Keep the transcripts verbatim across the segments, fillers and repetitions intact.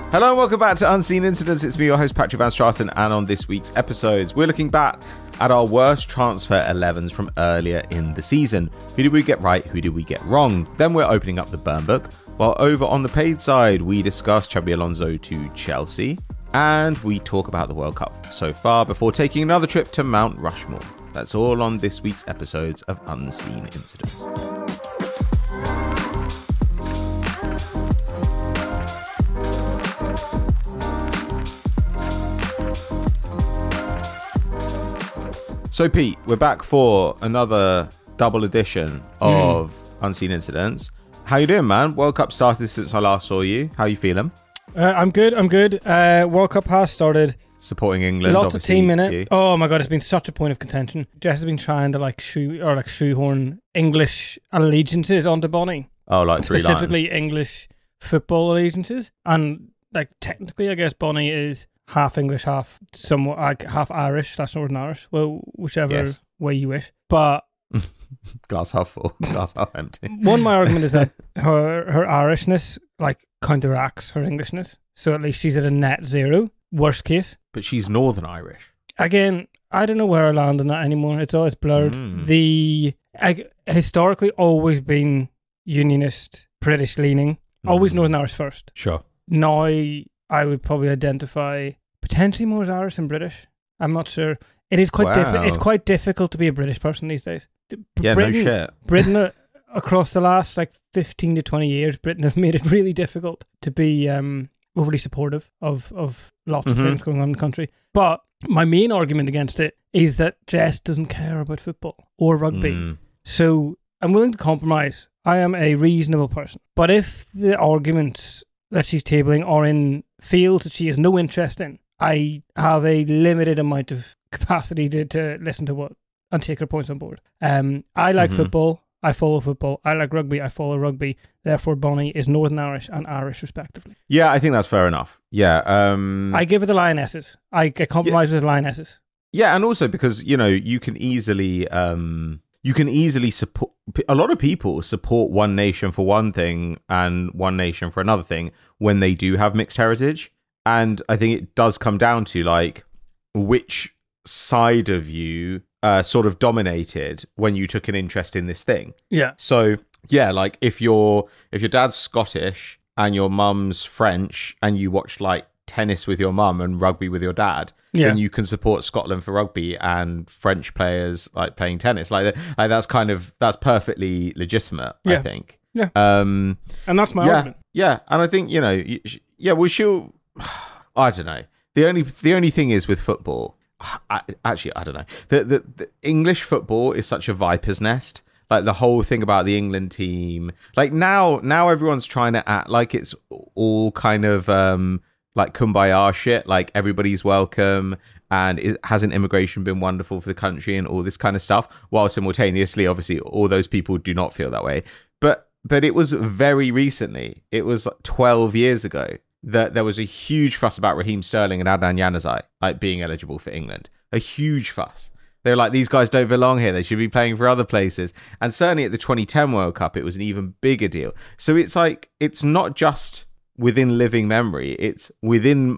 Hello and welcome back to Unseen Incidents. It's me, your host, Patrick Van Straten, and on this week's episodes, we're looking back at our worst transfer elevens from earlier in the season. Who did we get right? Who did we get wrong? Then we're opening up the burn book, while over on the paid side, we discuss Xabi Alonso to Chelsea, and we talk about the World Cup so far before taking another trip to Mount Rushmore. That's all on this week's episodes of Unseen Incidents. So, Pete, we're back for another double edition of mm. Unseen Incidents. How you doing, man? World Cup started since I last saw you. How you feeling? Uh, I'm good. I'm good. Uh, World Cup has started. Supporting England. Lots of team in it. You. Oh my god, it's been such a point of contention. Jess has been trying to like shoe or like shoehorn English allegiances onto Bonnie. Oh, like three specifically lines. English football allegiances, and like technically, I guess Bonnie is half English, half somewhat like half Irish. That's Northern Irish. Well, whichever yes. way you wish. But glass half full, glass half empty. One of my argument is that her her Irishness like counteracts her Englishness, so at least she's at a net zero. Worst case. But she's Northern Irish. Again, I don't know where I land on that anymore. It's always blurred. Mm. The I, historically always been unionist, British leaning. Mm. Always Northern Irish first. Sure. Now I would probably identify potentially more as Irish than British. I'm not sure. It is quite wow. diffi- It's quite difficult to be a British person these days. Yeah, Britain, no shit. Britain uh, across the last like fifteen to twenty years, Britain have made it really difficult to be um, overly supportive of, of lots mm-hmm. of things going on in the country. But my main argument against it is that Jess doesn't care about football or rugby. Mm. So I'm willing to compromise. I am a reasonable person. But if the arguments that she's tabling are in fields that she has no interest in, I have a limited amount of capacity to, to listen to what and take her points on board. Um, I like mm-hmm. football. I follow football. I like rugby. I follow rugby. Therefore, Bonnie is Northern Irish and Irish, respectively. Yeah, I think that's fair enough. Yeah. Um, I give her the Lionesses. I, I compromise yeah. with the Lionesses. Yeah, and also because, you know, you can easily... Um, you can easily support... A lot of people support one nation for one thing and one nation for another thing when they do have mixed heritage. And I think it does come down to, like, which side of you... Uh, sort of dominated when you took an interest in this thing. Yeah. So yeah, like if your if your dad's Scottish and your mum's French and you watch like tennis with your mum and rugby with your dad, yeah. then you can support Scotland for rugby and French players like playing tennis. Like, like that's kind of that's perfectly legitimate. Yeah. I think. Yeah. Um, and that's my yeah, argument. Yeah, and I think you know, yeah, we should. I don't know. The only the only thing is with football. I, actually, I don't know. The, the the English football is such a viper's nest. Like the whole thing about the England team. Like now, now everyone's trying to act like it's all kind of um, like kumbaya shit. Like everybody's welcome, and it, hasn't immigration been wonderful for the country and all this kind of stuff. While simultaneously, obviously, all those people do not feel that way. But but it was very recently. It was like twelve years ago. That there was a huge fuss about Raheem Sterling and Adnan Januzaj like being eligible for England. A huge fuss. They were like, these guys don't belong here. They should be playing for other places. And certainly at the twenty ten World Cup, it was an even bigger deal. So it's like, it's not just within living memory. It's within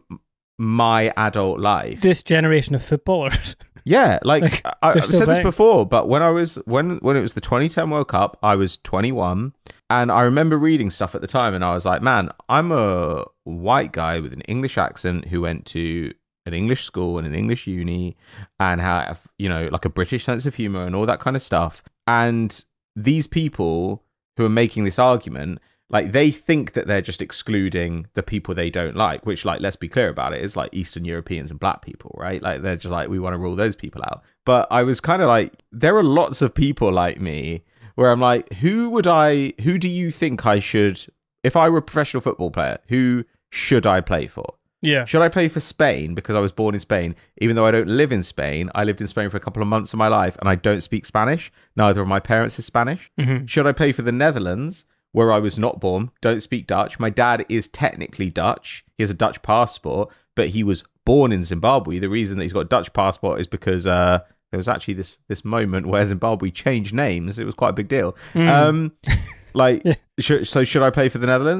my adult life. This generation of footballers. Yeah, like, like I, I've said playing. this before, but when I was when when it was the twenty ten World Cup, I was twenty-one, and I remember reading stuff at the time, and I was like, man, I'm a white guy with an English accent who went to an English school and an English uni, and have, you know, like a British sense of humor and all that kind of stuff. And these people who are making this argument, like, they think that they're just excluding the people they don't like, which, like, let's be clear about it, is like Eastern Europeans and black people, right? Like, they're just like, we want to rule those people out. But I was kind of like, there are lots of people like me where I'm like, who would I, who do you think I should, if I were a professional football player, who should I play for? Yeah. Should I play for Spain because I was born in Spain, even though I don't live in Spain? I lived in Spain for a couple of months of my life and I don't speak Spanish. Neither of my parents is Spanish. Mm-hmm. Should I play for the Netherlands, where I was not born, don't speak Dutch? My dad is technically Dutch. He has a Dutch passport, but he was born in Zimbabwe. The reason that he's got a Dutch passport is because uh, there was actually this this moment where Zimbabwe changed names. It was quite a big deal. Mm. Um, like, yeah. should, so should I play for the Netherlands?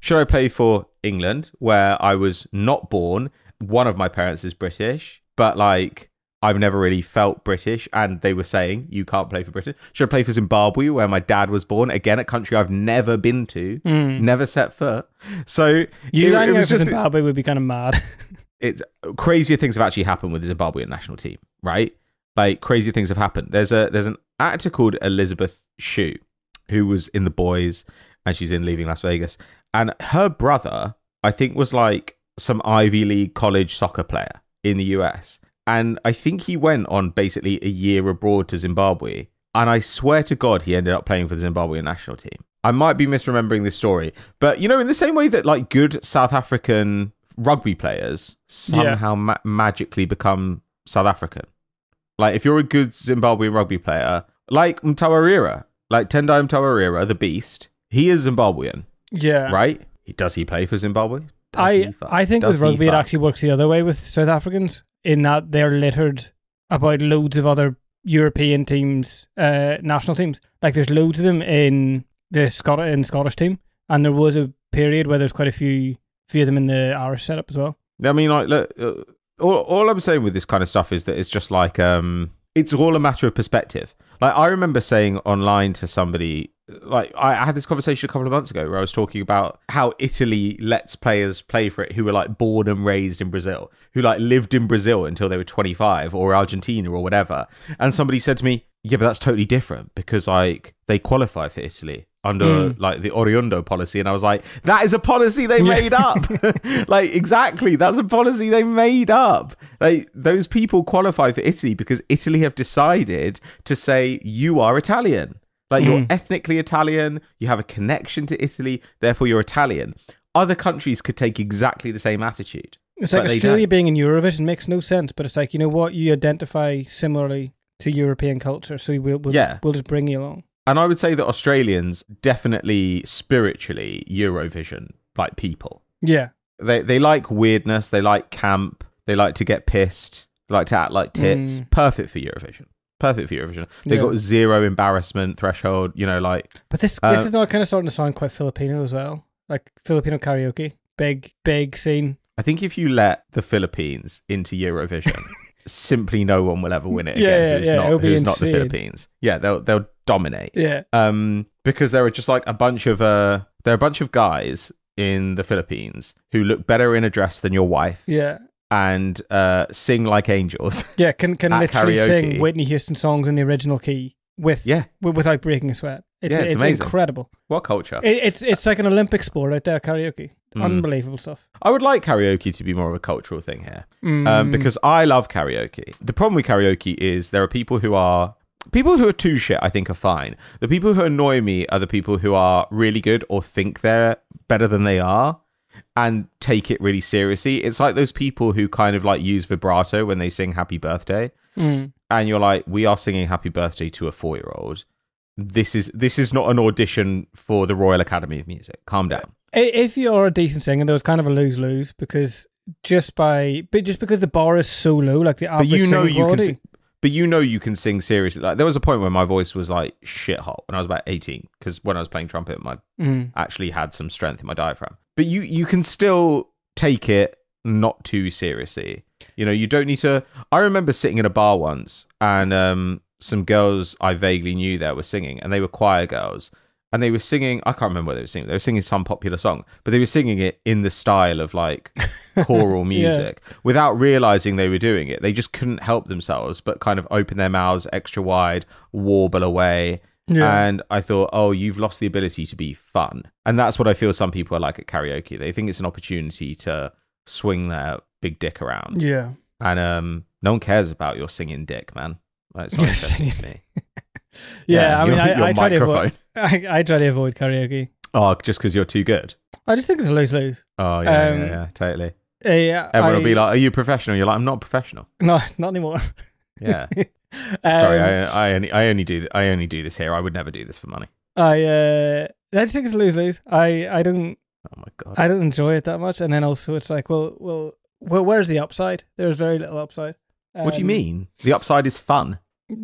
Should I play for England, where I was not born? One of my parents is British, but like I've never really felt British, and they were saying you can't play for Britain. Should I play for Zimbabwe, where my dad was born? Again, a country I've never been to, mm. never set foot. So you lining out for Zimbabwe would be kind of mad. It's crazier things have actually happened with the Zimbabwean national team, right? Like crazy things have happened. There's a there's an actor called Elizabeth Shue, who was in The Boys, and she's in Leaving Las Vegas, and her brother, I think, was like some Ivy League college soccer player in the U S. And I think he went on basically a year abroad to Zimbabwe. And I swear to God, he ended up playing for the Zimbabwean national team. I might be misremembering this story. But, you know, in the same way that like good South African rugby players somehow yeah. ma- magically become South African. Like if you're a good Zimbabwean rugby player, like Mtawarira, like Tendai Mtawarira, the beast, he is Zimbabwean. Yeah. Right? Does he play for Zimbabwe? Does I, I think Does with rugby it actually works the other way with South Africans, in that they're littered about loads of other European teams, uh, national teams. Like there's loads of them in the Scot- in Scottish team, and there was a period where there's quite a few few of them in the Irish setup as well. I mean, like, look, uh, all, all I'm saying with this kind of stuff is that it's just like, um, it's all a matter of perspective. Like I remember saying online to somebody, like I had this conversation a couple of months ago where I was talking about how Italy lets players play for it who were like born and raised in Brazil, who like lived in Brazil until they were twenty-five, or Argentina or whatever. And somebody said to me, yeah, but that's totally different because like they qualify for Italy under mm. like the Oriundo policy. And I was like, that is a policy they made up. Like exactly, that's a policy they made up. Like those people qualify for Italy because Italy have decided to say you are Italian. Like, you're mm. ethnically Italian, you have a connection to Italy, therefore you're Italian. Other countries could take exactly the same attitude. It's like Australia being in Eurovision makes no sense, but it's like, you know what, you identify similarly to European culture, so we'll, we'll, yeah. we'll just bring you along. And I would say that Australians definitely spiritually Eurovision like people. Yeah. They they like weirdness, they like camp, they like to get pissed, they like to act like tits. Mm. Perfect for Eurovision. Perfect for Eurovision. They yeah. got zero embarrassment threshold, you know, like. But this uh, this is now kind of starting to sound quite Filipino as well, like Filipino karaoke, big big scene. I think if you let the Philippines into Eurovision, simply no one will ever win it again. Yeah, who's yeah, not who's not the insane. Philippines? Yeah, they'll they'll dominate. Yeah. Um, because there are just like a bunch of uh, there are a bunch of guys in the Philippines who look better in a dress than your wife. Yeah. And uh, sing like angels. Yeah, can can literally karaoke. sing Whitney Houston songs in the original key with yeah. w- without breaking a sweat. It's, yeah, it's, it's amazing. Incredible. What culture? It, it's it's like an Olympic sport out there, karaoke. Mm. Unbelievable stuff. I would like karaoke to be more of a cultural thing here, mm. um, because I love karaoke. The problem with karaoke is there are people who are people who are too shit. I think are fine. The people who annoy me are the people who are really good or think they're better than they are. And take it really seriously. It's like those people who kind of like use vibrato when they sing Happy Birthday. Mm. And you're like, we are singing Happy Birthday to a four-year-old. This is this is not an audition for the Royal Academy of Music. Calm down. If you're a decent singer, there was kind of a lose-lose because just by but just because the bar is so low, like the average but you know singing you quality. Can, but you know you can sing seriously. Like there was a point where my voice was like shit hot when I was about eighteen, because when I was playing trumpet, my mm. actually had some strength in my diaphragm. But you you can still take it not too seriously. You know, you don't need to. I remember sitting in a bar once, and um, some girls I vaguely knew there were singing, and they were choir girls, and they were singing. I can't remember what they were singing. They were singing some popular song, but they were singing it in the style of like choral music, yeah. without realizing they were doing it. They just couldn't help themselves, but kind of open their mouths extra wide, warble away. Yeah. And I thought, oh, you've lost the ability to be fun. And that's what I feel some people are like at karaoke. They think it's an opportunity to swing their big dick around. Yeah. And um, no one cares about your singing dick, man. Like, it's not interesting to me. Yeah, yeah, I mean, your, I, your I, try to microphone. avoid, I, I try to avoid karaoke. Oh, just because you're too good? I just think it's a lose-lose. Oh, yeah, um, yeah, yeah, totally. Uh, yeah, Everyone I, will be like, are you professional? You're like, I'm not professional. No, not anymore. Yeah. um, Sorry, I, I only I only do I only do this here. I would never do this for money. I uh, I just think it's a lose-lose. I, I don't. Oh my god. I don't enjoy it that much, and then also it's like, well, well, well where's the upside? There's very little upside. Um, what do you mean? The upside is fun.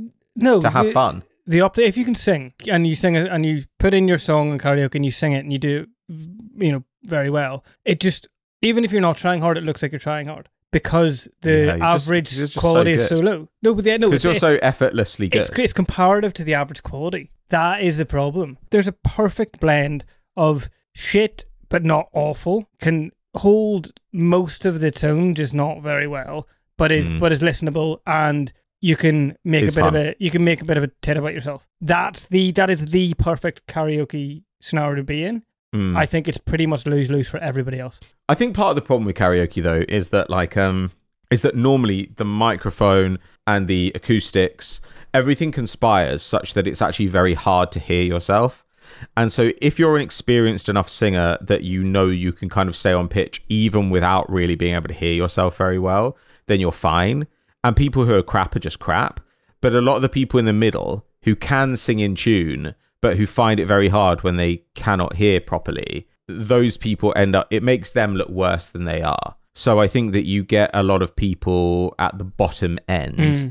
No, to have the, fun. The up if you can sing and you sing it and you put in your song in karaoke and you sing it and you do, you know, very well. It just, even if you're not trying hard, it looks like you're trying hard because the Yeah, you're just- average you're just quality so is so good. low. No, but yeah, no, Because it's, you're it- so effortlessly good. it's, it's comparative to the average quality. That is the problem. There's a perfect blend of shit, but not awful. Can hold most of the tone, just not very well, but is Mm. but is listenable, and you can make It's a bit fun. of a you can make a bit of a tit about yourself. That's the that is the perfect karaoke scenario to be in. Mm. I think it's pretty much lose lose for everybody else. I think part of the problem with karaoke though is that like um is that normally the microphone and the acoustics, everything conspires such that it's actually very hard to hear yourself. And so if you're an experienced enough singer that you know you can kind of stay on pitch even without really being able to hear yourself very well, then you're fine. And people who are crap are just crap. But a lot of the people in the middle who can sing in tune but who find it very hard when they cannot hear properly, those people end up, it makes them look worse than they are. So I think that you get a lot of people at the bottom end Mm.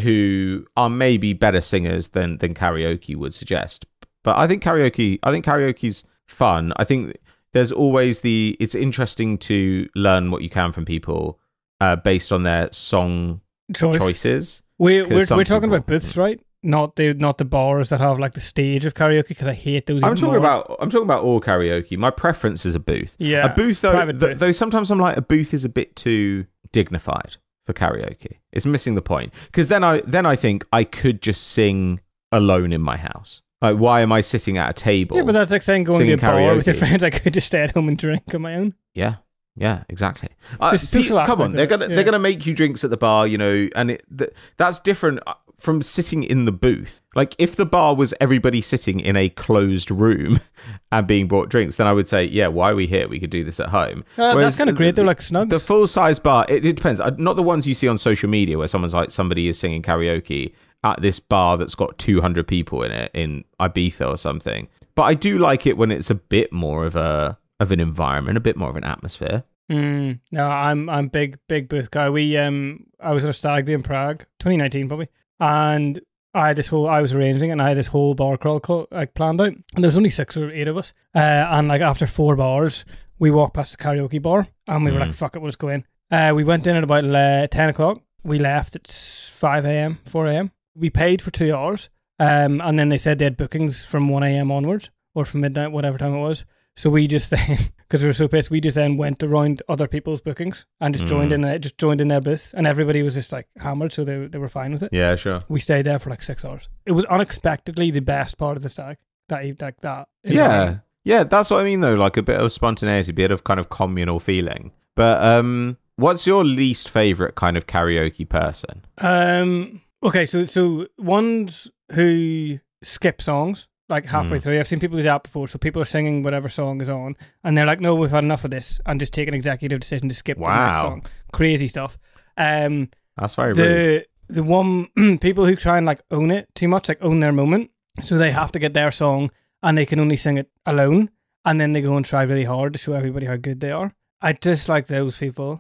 who are maybe better singers than than karaoke would suggest. But I think karaoke, I think karaoke's fun. I think there's always the, it's interesting to learn what you can from people uh, based on their song Choice. choices. We, 'Cause we're some we're talking people- about booths, right? Not the not the bars that have like the stage of karaoke, because I hate those. I'm even talking more. about I'm talking about all karaoke. My preference is a booth. yeah, a booth though, private th- booth. though sometimes I'm like a booth is a bit too dignified for karaoke. It's missing the point. Because then I then I think I could just sing alone in my house. Like, why am I sitting at a table? Yeah, but that's like saying going to a singing bar with your karaoke. friends. I could just stay at home and drink on my own. Yeah, yeah, exactly. Uh, The social pe- come aspect on, of they're it, gonna yeah. they're gonna make you drinks at the bar, you know, and it, th- that's different from sitting in the booth. Like, if the bar was everybody sitting in a closed room and being brought drinks, then I would say, yeah, why are we here? We could do this at home. Uh, Whereas that's kind of the- great. They're like snugs. The full size bar, it, it depends. Uh, Not the ones you see on social media where someone's like, somebody is singing karaoke at this bar that's got two hundred people in it in Ibiza or something. But I do like it when it's a bit more of a of an environment, a bit more of an atmosphere. Mm, no, I'm I'm big big booth guy. We um I was at a stag do in Prague, twenty nineteen probably, and I had this whole I was arranging and I had this whole bar crawl co- like planned out, and there was only six or eight of us. Uh, and like after four bars, we walked past the karaoke bar and we were Mm. like, "Fuck it, we'll just go in." Uh, we went in at about uh, ten o'clock. We left at five a.m., four a.m. We paid for two hours, um, and then they said they had bookings from one a.m. onwards or from midnight, whatever time it was. So we just then, because we were so pissed, we just then went around other people's bookings and just joined Mm. in, uh, just joined in their booth, and everybody was just like hammered, so they they were fine with it. Yeah, sure. We stayed there for like six hours. It was unexpectedly the best part of the stag. That eve- like that. Yeah, yeah, that's what I mean though. Like a bit of spontaneity, a bit of kind of communal feeling. But um, what's your least favorite kind of karaoke person? Um. Okay. So so ones who skip songs like halfway Mm. through. I've seen people do that before. So people are singing whatever song is on, and they're like, "No, we've had enough of this," and just take an executive decision to skip the next Wow. song. Crazy stuff. Um. That's very rude. the the one people who try and like own it too much, like own their moment, so they have to get their song and they can only sing it alone, and then they go and try really hard to show everybody how good they are. I dislike those people.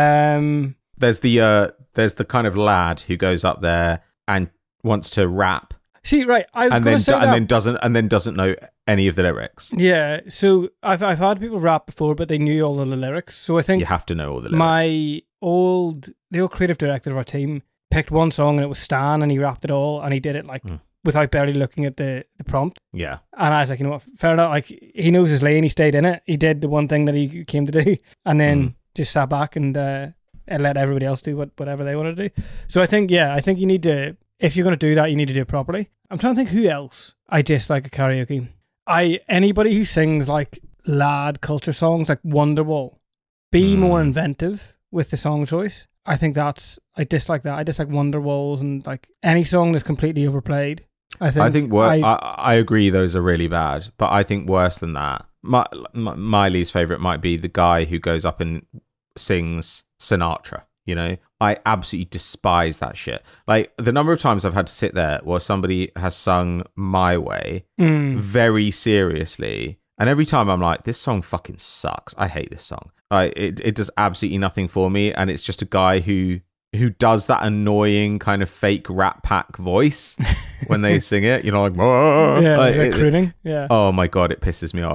Um, There's the uh, there's the kind of lad who goes up there and wants to rap, see, right, I was and going then to say and that. then doesn't and then doesn't know any of the lyrics. Yeah, so I've I've had people rap before, but they knew all of the lyrics. So I think You have to know all the lyrics. my old the old creative director of our team picked one song and it was Stan, and he rapped it all, and he did it like Mm. without barely looking at the the prompt. yeah, And I was like, you know what, fair enough. Like, he knows his lane. He stayed in it. He did the one thing that he came to do, and then Mm. just sat back and uh, and let everybody else do what whatever they want to do. So I think, yeah, I think you need to, if you're going to do that, you need to do it properly. I'm trying to think who else I dislike at karaoke. I anybody who sings like lad culture songs like Wonderwall. Be Mm. more inventive with the song choice. I think that's I dislike that. I dislike Wonderwalls and like any song that's completely overplayed. I think I think wor- I- I, I agree those are really bad, but I think worse than that, my, my my least favorite might be the guy who goes up and sings Sinatra. You know, I absolutely despise that shit. Like the number of times I've had to sit there while somebody has sung My Way Mm. very seriously, and every time I'm like, this song fucking sucks. I hate this song. Like it, it does absolutely nothing for me, and it's just a guy who who does that annoying kind of fake Rat Pack voice when they sing it. You know, like, "Whoa." yeah, Like, like it- crooning. Yeah. oh my god, it pisses me off.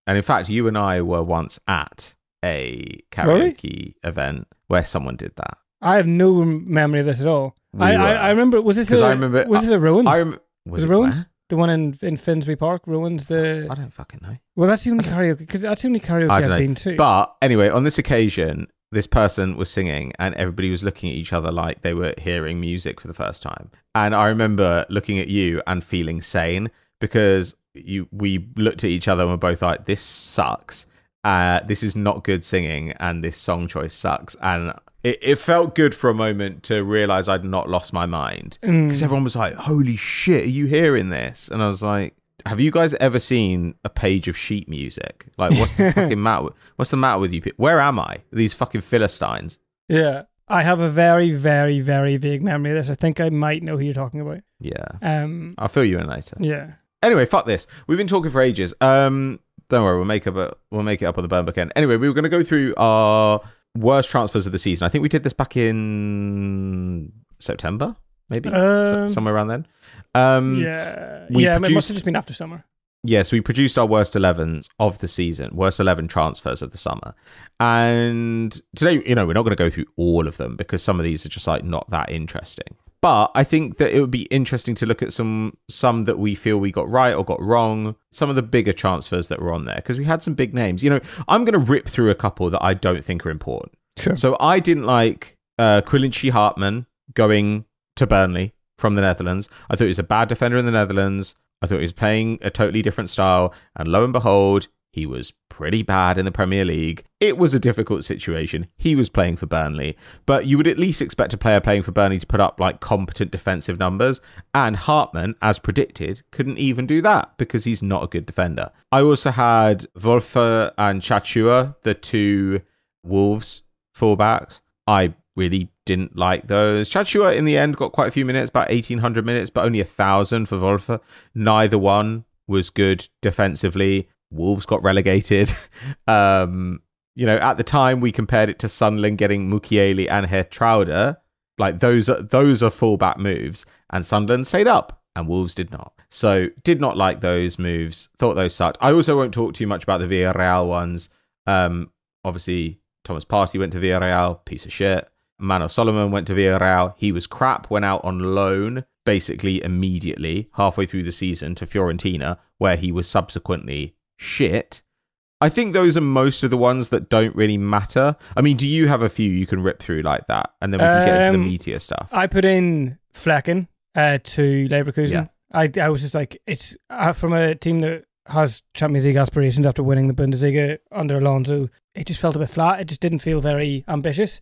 And in fact, you and I were once at a karaoke really? event where someone did that. I have no memory of this at all. We I, I I remember. Was this? A, I remember. Was this a Rowan's? I rem- was, was it it Rowan's? Where? The one in, in Finsbury Park, Rowan's. The I don't fucking know. Well, that's the only karaoke because that's the only karaoke I I've don't know. been to. But anyway, on this occasion, this person was singing, and everybody was looking at each other like they were hearing music for the first time. And I remember looking at you and feeling sane because you we looked at each other and were both like, "This sucks. Uh, this is not good singing, and this song choice sucks." And It, it felt good for a moment to realise I'd not lost my mind. Because mm. everyone was like, holy shit, are you hearing this? And I was like, have you guys ever seen a page of sheet music? Like, what's the fucking matter? What's the matter with you? Where am I? These fucking Philistines. Yeah. I have a very, very, very vague memory of this. I think I might know who you're talking about. Yeah. Um, I'll fill you in later. Yeah. Anyway, fuck this. We've been talking for ages. Um, don't worry, we'll make up a, we'll make it up on the burn book end. Anyway, we were going to go through our worst transfers of the season. I think we did this back in September, maybe um, so, somewhere around then. Um, yeah, yeah, produced, it must have just been after summer. Yes, yeah, so we produced our worst elevens of the season, worst eleven transfers of the summer. And today, you know, we're not going to go through all of them because some of these are just like not that interesting. But I think that it would be interesting to look at some some that we feel we got right or got wrong, some of the bigger transfers that were on there, because we had some big names. You know, I'm going to rip through a couple that I don't think are important. Sure. So I didn't like uh, Quilinci Hartman going to Burnley from the Netherlands. I thought he was a bad defender in the Netherlands. I thought he was playing a totally different style. And lo and behold, he was pretty bad in the Premier League. It was a difficult situation. He was playing for Burnley, but you would at least expect a player playing for Burnley to put up like competent defensive numbers. And Hartman, as predicted, couldn't even do that because he's not a good defender. I also had Wolfe and Chachua, the two Wolves fullbacks. I really didn't like those. Chachua in the end got quite a few minutes, about eighteen hundred minutes, but only a thousand for Wolfe. Neither one was good defensively. Wolves got relegated. um, you know, at the time we compared it to Sunderland getting Mukiele and Hertrauda. Like those are those are fullback moves, and Sunderland stayed up, and Wolves did not. So did not like those moves. Thought those sucked. I also won't talk too much about the Villarreal ones. Um, obviously Thomas Partey went to Villarreal, piece of shit. Mano Solomon went to Villarreal. He was crap. Went out on loan basically immediately halfway through the season to Fiorentina, where he was subsequently shit. I think those are most of the ones that don't really matter. I mean, do you have a few you can rip through like that? And then we can um, get into the meatier stuff. I put in Flecken uh, to Leverkusen. Yeah. I, I was just like, it's uh, from a team that has Champions League aspirations after winning the Bundesliga under Alonso. It just felt a bit flat. It just didn't feel very ambitious.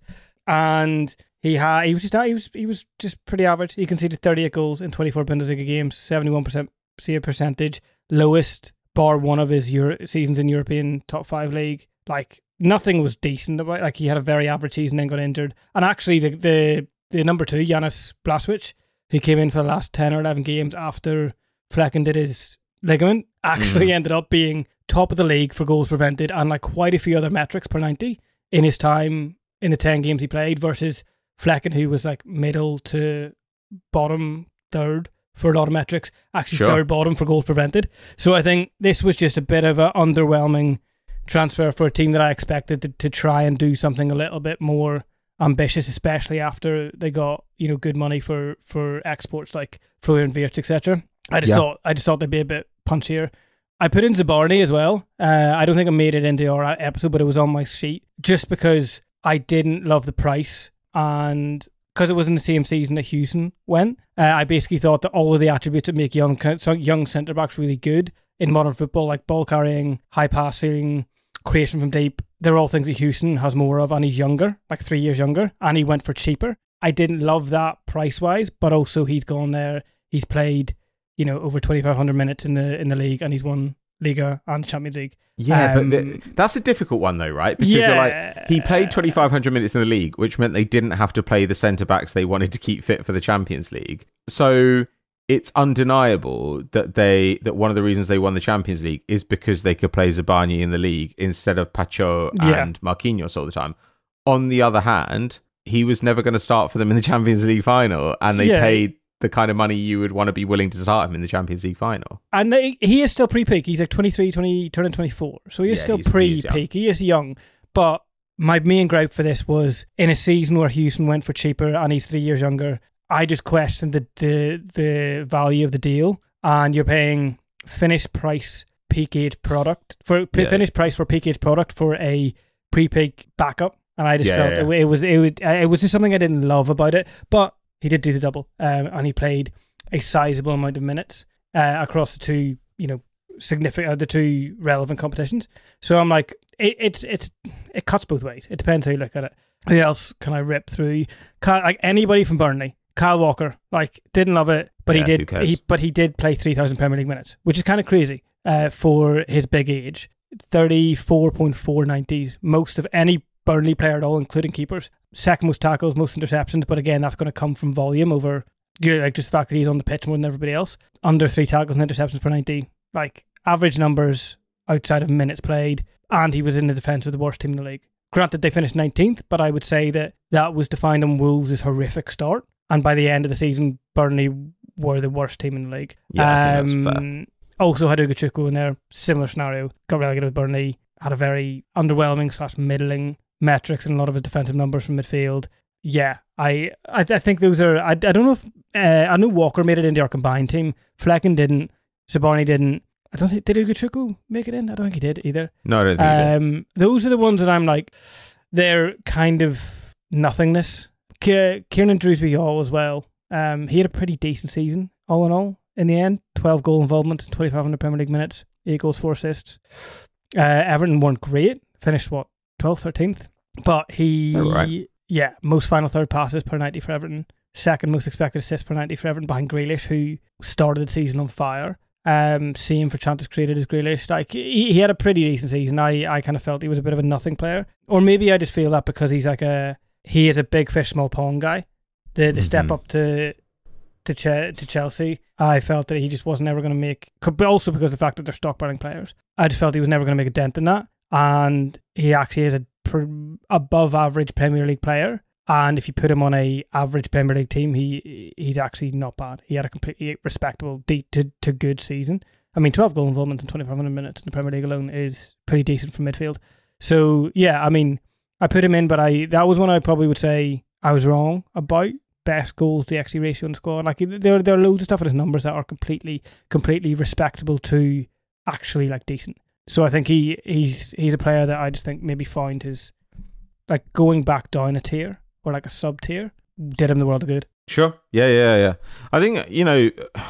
And he had he was just he was he was just pretty average. He conceded thirty-eight goals in twenty-four Bundesliga games, seventy-one percent save percentage, lowest bar one of his Euro- seasons in European top five league. Like nothing was decent about. Like he had a very average season, then got injured. And actually, the the the number two, Janis Blaswich, who came in for the last ten or eleven games after Flecken did his ligament, actually mm. ended up being top of the league for goals prevented and like quite a few other metrics per ninety in his time in the ten games he played versus Flecken, who was like middle to bottom third for a lot of metrics, actually sure. third bottom for goals prevented. So I think this was just a bit of an underwhelming transfer for a team that I expected to, to try and do something a little bit more ambitious, especially after they got, you know, good money for, for exports like Florian Wirtz, et cetera. I just yeah. thought I just thought they'd be a bit punchier. I put in Zabarny as well. Uh, I don't think I made it into our episode, but it was on my sheet just because I didn't love the price, and because it was in the same season that Houston went, uh, I basically thought that all of the attributes that make young young centre backs really good in modern football, like ball carrying, high passing, creation from deep, they're all things that Houston has more of, and he's younger, like three years younger, and he went for cheaper. I didn't love that price wise, but also he's gone there. He's played, you know, over twenty-five hundred minutes in the in the league, and he's won Liga and Champions League. Yeah, um, but the, that's a difficult one though, right? Because yeah. you're like, he played twenty-five hundred minutes in the league, which meant they didn't have to play the centre-backs they wanted to keep fit for the Champions League. So it's undeniable that they that one of the reasons they won the Champions League is because they could play Zabarny in the league instead of Pacho yeah. and Marquinhos all the time. On the other hand, he was never going to start for them in the Champions League final, and they yeah. paid the kind of money you would want to be willing to start him in the Champions League final. And he is still pre-peak. He's like twenty-three, twenty, turning twenty-four. So he is yeah, still he's, pre-peak. He's he is young. But my main gripe for this was in a season where Houston went for cheaper and he's three years younger, I just questioned the the, the value of the deal. And you're paying finished price peak age product for yeah. finished price for peak age product for a pre-peak backup. And I just yeah, felt yeah. It, it was it, would, it was just something I didn't love about it. But he did do the double, um, and he played a sizable amount of minutes uh, across the two, you know, significant uh, the two relevant competitions. So I'm like, it, it's it's it cuts both ways. It depends how you look at it. Who else can I rip through? Kyle, like anybody from Burnley, Kyle Walker, like didn't love it, but yeah, he did. He, but he did play three thousand Premier League minutes, which is kind of crazy uh, for his big age. thirty-four point four nineties, most of any Burnley player at all, including keepers. Second most tackles, most interceptions, but again, that's going to come from volume over, you know, like just the fact that he's on the pitch more than everybody else. Under three tackles and interceptions per ninety, like average numbers outside of minutes played, and he was in the defence of the worst team in the league. Granted, they finished nineteenth, but I would say that that was defined on Wolves' horrific start, and by the end of the season, Burnley were the worst team in the league. Yeah, I think that's fair. Also had Ugo Chukwu in there, similar scenario, got relegated with Burnley, had a very underwhelming slash middling metrics and a lot of his defensive numbers from midfield. Yeah, I I, I think those are, I, I don't know if, uh, I know Walker made it into our combined team. Flecken didn't, Zabarni didn't. I don't think, did Ugo Chukwu make it in? I don't think he did either. No, I don't think um, he did. Those are the ones that I'm like, they're kind of nothingness. K- Kieran Drewsbury Hall as well. Um, he had a pretty decent season, all in all, in the end. twelve goal involvement, twenty-five hundred Premier League minutes, eight goals, four assists. Uh, Everton weren't great. Finished, what, twelfth, thirteenth? But he, oh, right. yeah, most final third passes per ninety for Everton. Second most expected assists per ninety for Everton behind Grealish, who started the season on fire. Um, same for chances created as Grealish. Like he, he had a pretty decent season. I, I kind of felt he was a bit of a nothing player, or maybe I just feel that because he's like a he is a big fish small pond guy. The the mm-hmm. step up to to Ch- to Chelsea, I felt that he just wasn't ever going to make. But also because of the fact that they're stock burning players, I just felt he was never going to make a dent in that. And he actually is a per, above average Premier League player. And if you put him on a average Premier League team, he he's actually not bad. He had a completely respectable de- to to good season. I mean, twelve goal involvements in twenty-five hundred minutes in the Premier League alone is pretty decent for midfield. So yeah, I mean, I put him in, but I that was one I probably would say I was wrong about. Best goals to X G ratio in the squad. Like there, there are loads of stuff in his numbers that are completely, completely respectable to actually like decent. So I think he he's he's a player that I just think maybe found his like going back down a tier or like a sub tier did him the world of good. Sure. Yeah, yeah, yeah. I think you know.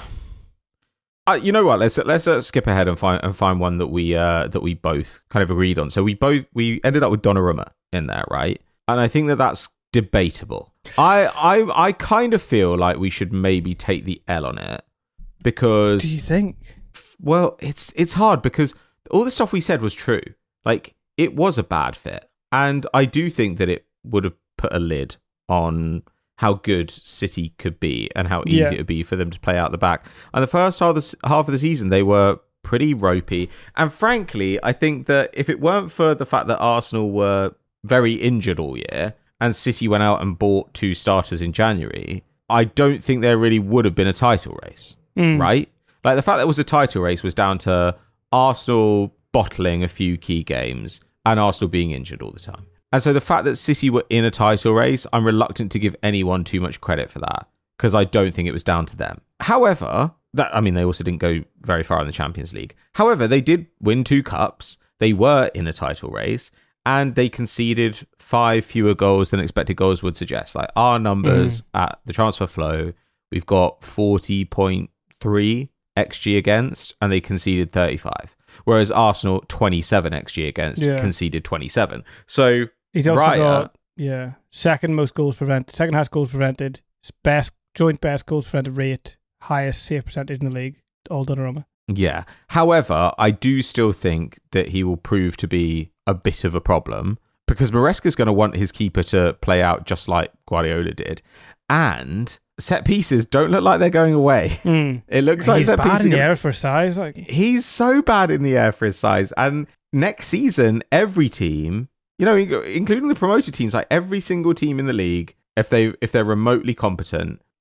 Uh, you know what? Let's let's uh, skip ahead and find and find one that we uh, that we both kind of agreed on. So we both we ended up with Donnarumma in there, right? And I think that that's debatable. I, I I kind of feel like we should maybe take the L on it because. Do you think? Well, it's it's hard because all the stuff we said was true. Like it was a bad fit, and I do think that it would have put a lid on how good City could be and how easy yeah. it would be for them to play out the back. And the first half of the, half of the season, they were pretty ropey. And frankly, I think that if it weren't for the fact that Arsenal were very injured all year and City went out and bought two starters in January, I don't think there really would have been a title race, mm. right? Like the fact that it was a title race was down to Arsenal bottling a few key games and Arsenal being injured all the time. And so the fact that City were in a title race, I'm reluctant to give anyone too much credit for that because I don't think it was down to them. However, that I mean, they also didn't go very far in the Champions League. However, they did win two cups. They were in a title race and they conceded five fewer goals than expected goals would suggest. Like our numbers mm. at the transfer flow, we've got forty point three X G against and they conceded thirty-five. Whereas Arsenal, twenty-seven X G against, yeah. conceded twenty-seven. So he's also Raya, got yeah second most goals prevented, second highest goals prevented, best joint best goals prevented rate, highest save percentage in the league. All Donnarumma. Yeah. However, I do still think that he will prove to be a bit of a problem because Maresca's going to want his keeper to play out just like Guardiola did, and set pieces don't look like they're going away. Mm. It looks like he's set bad pieces in the air for size. Like he's so bad in the air for his size. And next season, every team, you know, including the promoted teams, like every single team in the league, if they if they're remotely competent,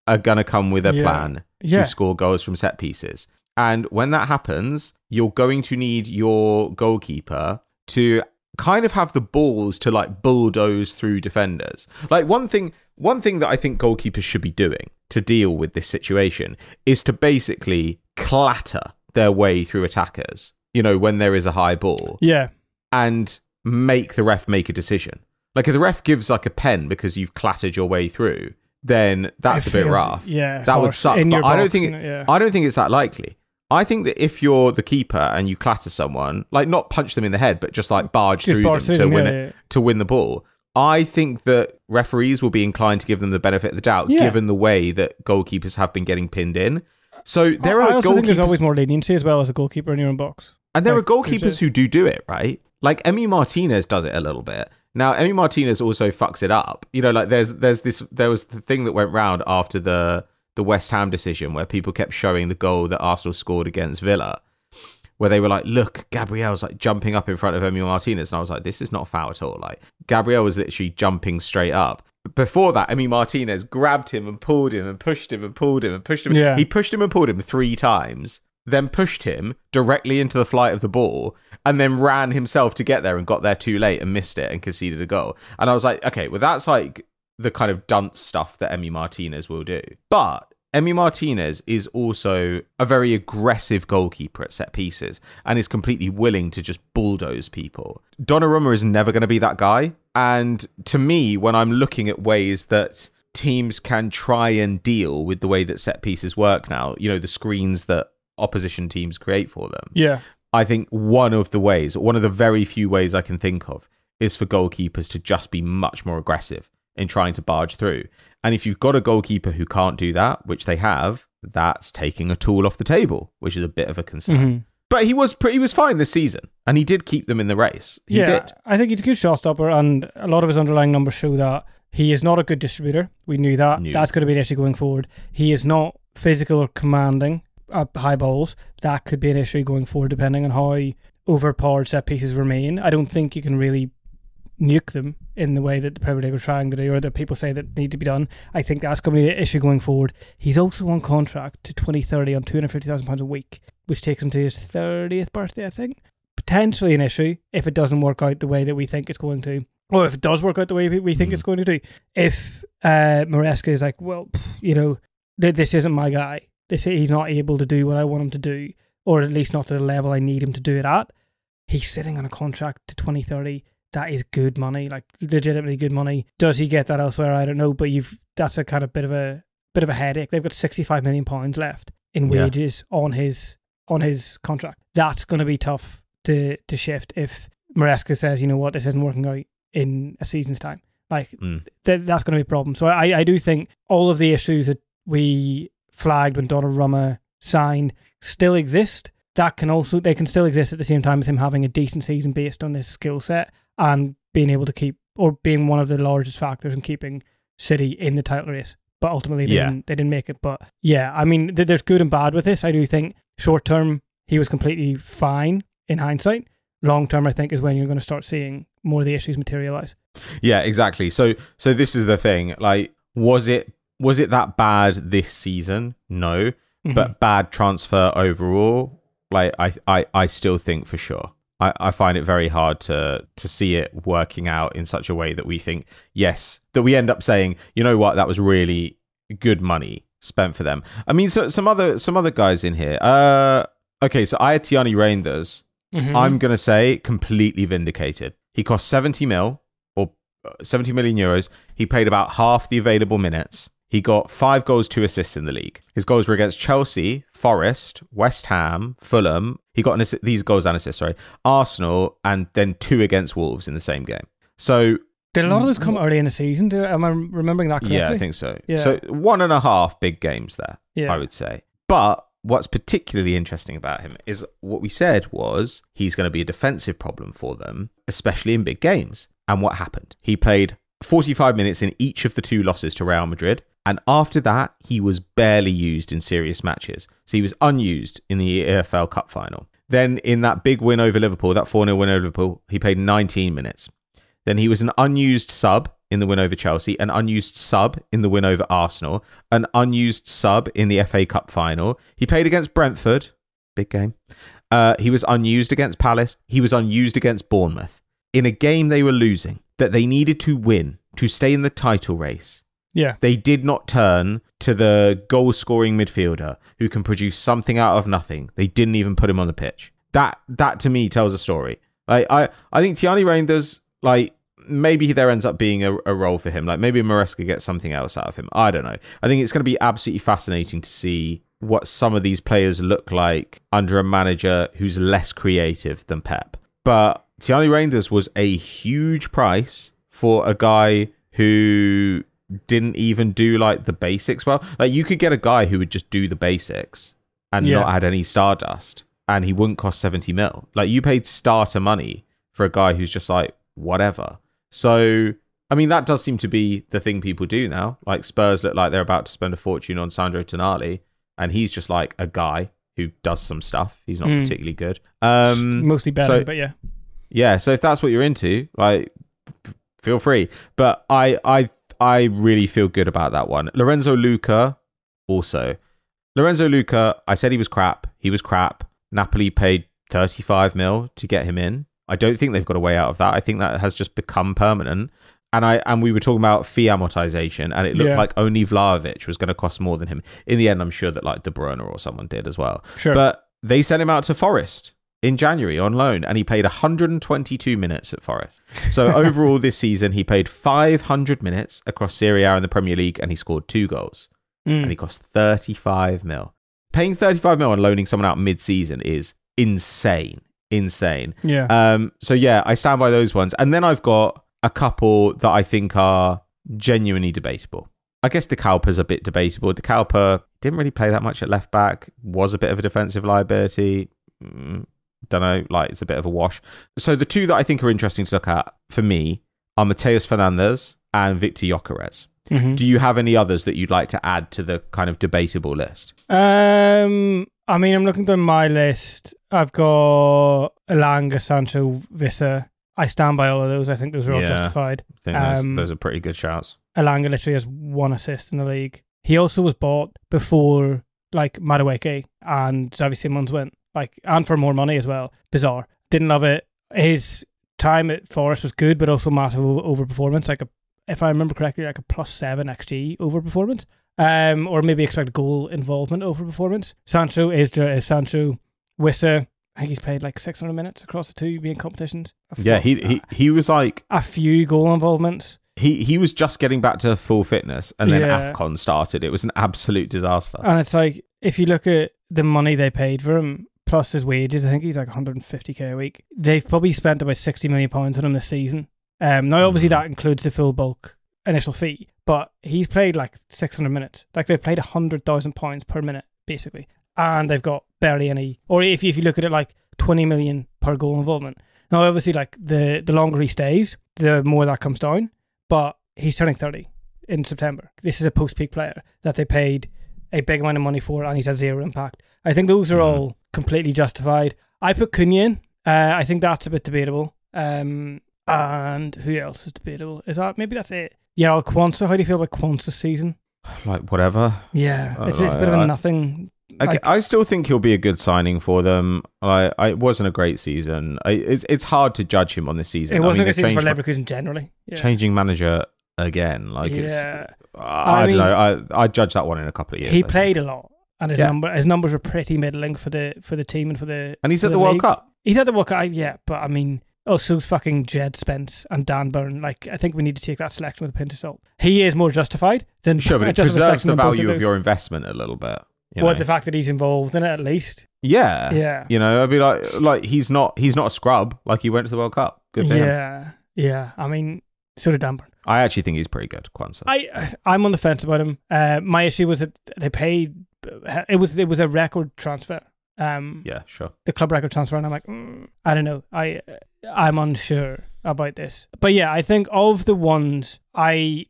are going to come with a Yeah. plan Yeah. to score goals from set pieces. And when that happens, you're going to need your goalkeeper to kind of have the balls to like bulldoze through defenders. Like one thing, one thing that I think goalkeepers should be doing to deal with this situation is to basically clatter their way through attackers, you know, when there is a high ball, Yeah. and make the ref make a decision. Like if the ref gives like a pen because you've clattered your way through, then that's It a bit feels- rough. Yeah. That would harsh. suck. In But your I don't box, think isn't it? Yeah. I don't think it's that likely. I think that if you're the keeper and you clatter someone, like not punch them in the head, but just like barge Just through barge them through to them, win yeah, it, yeah. to win the ball, I think that referees will be inclined to give them the benefit of the doubt, Yeah. given the way that goalkeepers have been getting pinned in. So there I are also think there's goalkeepers, always more leniency as well as a goalkeeper in your own box. and there like, are goalkeepers there's who do do it right. Like Emi Martinez does it a little bit. Now Emi Martinez also fucks it up. You know, like there's there's this there was the thing that went round after the the West Ham decision where people kept showing the goal that Arsenal scored against Villa, where they were like, look, Gabriel's like jumping up in front of Emi Martinez. And I was like, this is not a foul at all. Like Gabriel was literally jumping straight up. Before that, Emi Martinez grabbed him and pulled him and pushed him and pulled him and pushed him. Yeah. He pushed him and pulled him three times, then pushed him directly into the flight of the ball, and then ran himself to get there and got there too late and missed it and conceded a goal. And I was like, okay, well, that's like the kind of dunce stuff that Emi Martinez will do. But Emi Martinez is also a very aggressive goalkeeper at set pieces and is completely willing to just bulldoze people. Donnarumma is never going to be that guy. And to me, when I'm looking at ways that teams can try and deal with the way that set pieces work now, you know, the screens that opposition teams create for them, Yeah. I think one of the ways, one of the very few ways I can think of, is for goalkeepers to just be much more aggressive in trying to barge through. And if you've got a goalkeeper who can't do that, which they have, that's taking a tool off the table, which is a bit of a concern. Mm-hmm. But he was pretty, he was fine this season, and he did keep them in the race. He yeah, did. I think he's a good shot stopper, and a lot of his underlying numbers show that he is not a good distributor. We knew that. Knew. That's going to be an issue going forward. He is not physical or commanding at high balls. That could be an issue going forward, depending on how overpowered set pieces remain. I don't think you can really nuke them in the way that the Premier League are trying to do, or that people say that need to be done. I think that's going to be an issue going forward. He's also on contract to twenty thirty on two hundred fifty thousand pounds a week, which takes him to his thirtieth birthday, I think. Potentially an issue if it doesn't work out the way that we think it's going to, or if it does work out the way we we think Mm. it's going to do. If uh, Maresca is like, well, pff, you know, th- this isn't my guy. This he's not able to do what I want him to do, or at least not to the level I need him to do it at. He's sitting on a contract to twenty thirty. That is good money, like legitimately good money. Does he get that elsewhere? I don't know, but you've that's a kind of bit of a bit of a headache. They've got sixty-five million pounds left in Yeah. wages on his on his contract. That's going to be tough to to shift if Maresca says, you know what, this isn't working out in a season's time. Like Mm. th- that's going to be a problem. So I I do think all of the issues that we flagged when Donnarumma signed still exist. That can also they can still exist at the same time as him having a decent season based on this skill set and being able to keep, or being one of the largest factors in keeping City in the title race. But ultimately they, Yeah. didn't, they didn't make it. But yeah, I mean, th- there's good and bad with this. I do think short term he was completely fine in hindsight. Long term, I think, is when you're going to start seeing more of the issues materialize. Yeah, exactly. So, so this is the thing. Like, was it was it that bad this season? No, Mhm. but bad transfer overall. Like, I, I, I still think for sure. I, I find it very hard to to see it working out in such a way that we think, yes, that we end up saying, you know what, that was really good money spent for them. I mean, so some other some other guys in here. Uh, okay, so I had Tiani Reinders. Mhm. I'm gonna say completely vindicated. He cost seventy mil or seventy million euros. He played about half the available minutes. He got five goals, two assists in the league. His goals were against Chelsea, Forest, West Ham, Fulham. He got an assi- these goals and assists, sorry, Arsenal, and then two against Wolves in the same game. So Did a lot of those come early in the season? Do, am I remembering that correctly? yeah, I think so. Yeah. So one and a half big games there, Yeah. I would say. But what's particularly interesting about him is what we said was he's going to be a defensive problem for them, especially in big games. And what happened? He played forty-five minutes in each of the two losses to Real Madrid. And after that, he was barely used in serious matches. So he was unused in the E F L Cup final. Then in that big win over Liverpool, that four nil win over Liverpool, he played nineteen minutes. Then he was an unused sub in the win over Chelsea, an unused sub in the win over Arsenal, an unused sub in the F A Cup final. He played against Brentford, big game. Uh, he was unused against Palace. He was unused against Bournemouth. In a game they were losing, that they needed to win to stay in the title race. Yeah. They did not turn to the goal-scoring midfielder who can produce something out of nothing. They didn't even put him on the pitch. That, that to me, tells a story. Like I, I think Tierney Reinders, like, maybe there ends up being a, a role for him. Like, maybe Maresca gets something else out of him. I don't know. I think it's going to be absolutely fascinating to see what some of these players look like under a manager who's less creative than Pep. But Tierney Reinders was a huge price for a guy who didn't even do like the basics well. Like, you could get a guy who would just do the basics and yeah. not had any stardust, and he wouldn't cost seventy mil. Like, you paid starter money for a guy who's just like whatever. So I mean, that does seem to be the thing people do now. Like, Spurs look like they're about to spend a fortune on Sandro Tonali, and he's just like a guy who does some stuff. He's not mm. particularly good. Um, Mostly better, so, but yeah. Yeah, so if that's what you're into, like, feel free. But I, I, I really feel good about that one. Lorenzo Luca, also. Lorenzo Luca, I said he was crap. He was crap. Napoli paid thirty-five mil to get him in. I don't think they've got a way out of that. I think that has just become permanent. And I and we were talking about fee amortization, and it looked yeah. like only Vlahovic was going to cost more than him. In the end, I'm sure that like De Bruyne or someone did as well. Sure. But they sent him out to Forest in January on loan, and he played one hundred twenty-two minutes at Forest. So overall this season, he played five hundred minutes across Serie A and the Premier League, and he scored two goals. Mm. And he cost thirty-five mil. Paying thirty-five mil and loaning someone out mid-season is insane. Insane. Yeah. Um. So yeah, I stand by those ones. And then I've got a couple that I think are genuinely debatable. I guess De Kalper's a bit debatable. De Kalper didn't really play that much at left back, was a bit of a defensive liability. Mm, don't know, like it's a bit of a wash. So the two that I think are interesting to look at for me are Mateus Fernandes and Victor Gyökeres. Mm-hmm. Do you have any others that you'd like to add to the kind of debatable list? Um, I mean, I'm looking down my list. I've got Elanga, Sancho, Vissa. I stand by all of those. I think those are all yeah, justified. I think those, um, those are pretty good shouts. Elanga literally has one assist in the league. He also was bought before like Madueke and Xavi Simons went, like, and for more money as well. Bizarre. Didn't love it. His time at Forest was good, but also massive overperformance. Like a, if I remember correctly, like a plus seven X G overperformance, um, or maybe expect goal involvement overperformance. Sancho is, is Sancho. Wissa, I think he's played like six hundred minutes across the two being competitions. Yeah, he, he he was like a few goal involvements. He he was just getting back to full fitness, and then yeah. AFCON started. It was an absolute disaster. And it's like, if you look at the money they paid for him, plus his wages, I think he's like one hundred fifty k a week. They've probably spent about sixty million pounds on him this season. Um, now, obviously, mm. that includes the full bulk initial fee, but he's played like six hundred minutes. Like, they've played one hundred thousand pounds per minute, basically. And they've got barely any, or if you, if you look at it like twenty million per goal involvement. Now, obviously, like the, the longer he stays, the more that comes down. But he's turning thirty in September. This is a post-peak player that they paid a big amount of money for, and he's had zero impact. I think those are mm. all completely justified. I put Cunha in. Uh, I think that's a bit debatable. Um, and who else is debatable? Is that maybe that's it? Yeah, Quansah. How do you feel about Quansah's season? Like whatever. Yeah, it's, it's a bit of a nothing. Okay, like, I still think he'll be a good signing for them. I, I it wasn't a great season. I, it's it's hard to judge him on this season. It wasn't I mean, a good season for Leverkusen generally. Yeah. Changing manager again, like yeah. it's. Uh, I, I mean, don't know. I I judge that one in a couple of years. He I played think. a lot, and his yeah. number his numbers were pretty middling for the for the team and for the. And he's at the, the World league. Cup. He's at the World Cup, yeah, but I mean, also fucking Jed Spence and Dan Burn. Like, I think we need to take that selection with a pinch of salt. He is more justified than sure, but it preserves the value of, of your investment a little bit. You well, know? The fact that he's involved in it, at least. Yeah, yeah. You know, I'd be like, like he's not, he's not a scrub. Like, he went to the World Cup. Good for yeah, him. Yeah, I mean, so did Dan Burn. I actually think he's pretty good, Quansah. I, I'm on the fence about him. Uh, my issue was that they paid. It was it was a record transfer. Um, yeah, sure. The club record transfer, and I'm like, mm, I don't know. I I'm unsure about this. But yeah, I think of the ones I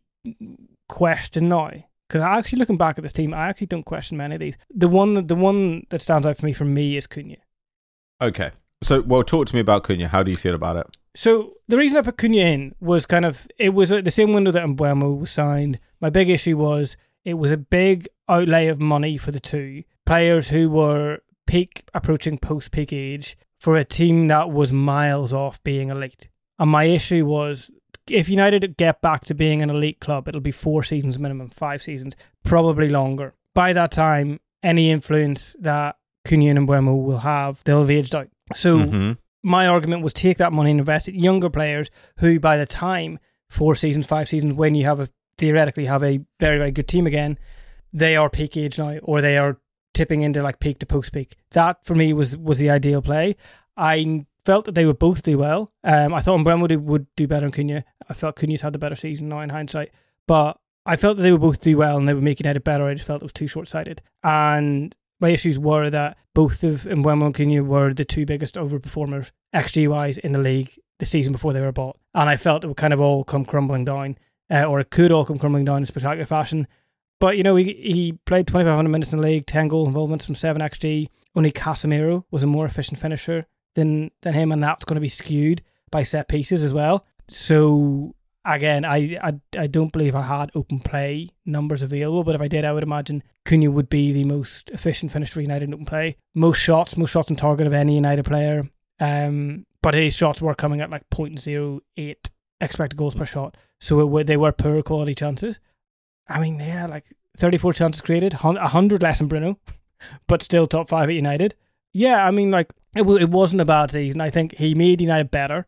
question now. Because I actually, looking back at this team, I actually don't question many of these. The one, the one that stands out for me, for me, is Cunha. Okay, so well, talk to me about Cunha. How do you feel about it? So the reason I put Cunha in was kind of, it was at the same window that Mbeumo was signed. My big issue was it was a big outlay of money for the two players who were peak, approaching post-peak age for a team that was miles off being elite. And my issue was, if United get back to being an elite club, it'll be four seasons minimum, five seasons, probably longer. By that time, any influence that Cunha and Mbeumo will have, they'll have aged out. So mm-hmm. my argument was take that money and invest in younger players who, by the time four seasons, five seasons, when you have a theoretically have a very, very good team again, they are peak age now, or they are tipping into like peak to post peak. That for me was was the ideal play. I felt that they would both do well. Um, I thought Mbeumo would, would do better than Cunha. I felt Cunha's had the better season now in hindsight, but I felt that they would both do well and they would make United better. I just felt it was too short sighted. And my issues were that both of Mbeumo and Cunha were the two biggest overperformers X G wise in the league the season before they were bought, and I felt it would kind of all come crumbling down, uh, or it could all come crumbling down in spectacular fashion. But you know, he he played twenty-five hundred minutes in the league, ten goal involvements from seven X G. Only Casemiro was a more efficient finisher than than him, and that's going to be skewed by set pieces as well. So again, I, I I don't believe I had open play numbers available, but if I did, I would imagine Cunha would be the most efficient finisher for United in open play. Most shots, most shots on target of any United player. Um, but his shots were coming at like zero point zero eight expected goals per shot, so it were, they were poor quality chances. I mean, yeah, like thirty-four chances created, one hundred less than Bruno, but still top five at United. Yeah, I mean, like, it, w- it wasn't a bad season. I think he made United better,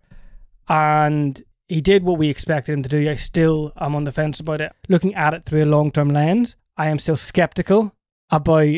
and he did what we expected him to do. I still am on the fence about it. Looking at it through a long-term lens, I am still sceptical about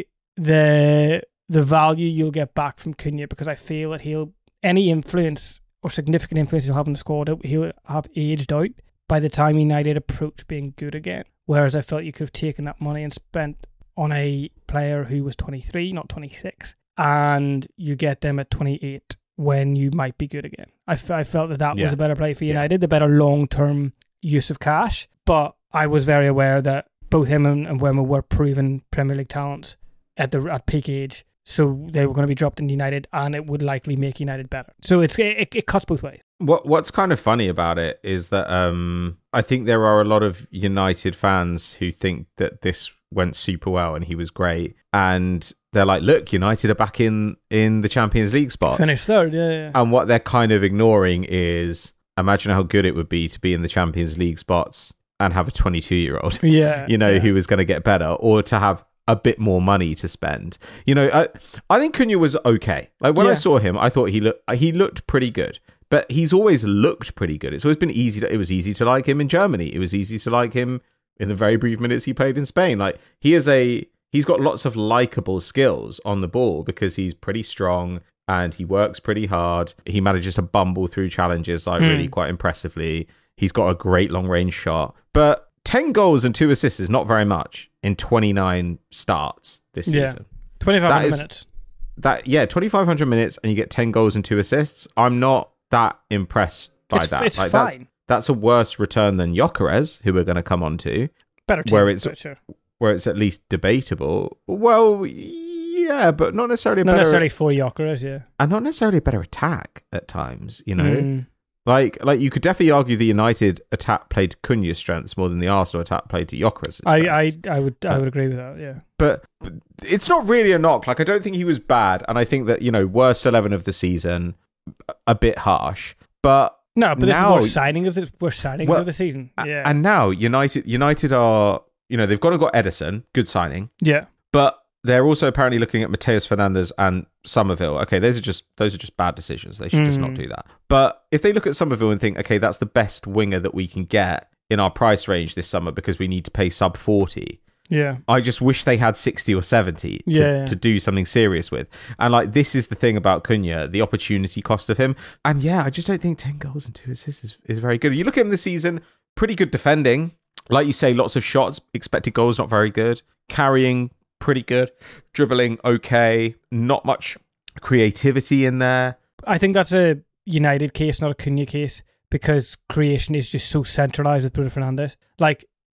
the the value you'll get back from Cunha, because I feel that he'll, any influence or significant influence he'll have in the squad, he'll have aged out by the time United approach being good again. Whereas I felt you could have taken that money and spent on a player who was twenty-three, not twenty-six, and you get them at twenty-eight when you might be good again. I, f- I felt that that yeah. was a better play for United, yeah. the better long-term use of cash. But I was very aware that both him and, and Mbeumo were proven Premier League talents at the at peak age, so they were going to be dropped into United, and it would likely make United better. So it's it, it cuts both ways. What What's kind of funny about it is that um, I think there are a lot of United fans who think that this went super well and he was great, and they're like, look, United are back in, in the Champions League spot. Finished third, yeah, yeah. And what they're kind of ignoring is, imagine how good it would be to be in the Champions League spots and have a twenty-two-year-old, yeah, you know, yeah. who was going to get better, or to have a bit more money to spend. You know, I, I think Cunha was okay. Like when yeah. I saw him, I thought he looked he looked pretty good. But he's always looked pretty good. It's always been easy to, it was easy to like him in Germany. It was easy to like him in the very brief minutes he played in Spain. Like he is a he's got lots of likable skills on the ball because he's pretty strong and he works pretty hard. He manages to bumble through challenges like mm. really quite impressively. He's got a great long range shot. But ten goals and two assists is not very much in twenty-nine starts this yeah. season. twenty-five hundred minutes. That yeah, twenty-five hundred minutes and you get ten goals and two assists. I'm not that impressed by it's, that. It's like fine. That's, that's a worse return than Gyökeres, who we're going to come on to. Better team, where it's sure. where it's at least debatable. Well, yeah, but not necessarily a not better, necessarily for Gyökeres, yeah, and not necessarily a better attack at times. You know, mm. like like you could definitely argue the United attack played to Cunha's strengths more than the Arsenal attack played to Gyökeres' strengths. I, I I would I would agree with that. Yeah, but, but it's not really a knock. Like I don't think he was bad, and I think that you know worst eleven of the season, a bit harsh. But no, but now, this is worst signing of the worst signings well, of the season. Yeah, and now United United are you know they've gone and got Ederson, good signing. Yeah, but they're also apparently looking at Mateus Fernandes and Somerville. Okay, those are just those are just bad decisions. They should mm. just not do that. But if they look at Somerville and think, okay, that's the best winger that we can get in our price range this summer because we need to pay sub forty. Yeah, I just wish they had sixty or seventy to, yeah. to do something serious with. And like this is the thing about Cunha, the opportunity cost of him. And yeah, I just don't think ten goals and two assists is, is very good. You look at him this season, pretty good defending. Like you say, lots of shots, expected goals not very good. Carrying, pretty good. Dribbling, okay. Not much creativity in there. I think that's a United case, not a Cunha case, because creation is just so centralised with Bruno Fernandes. Like,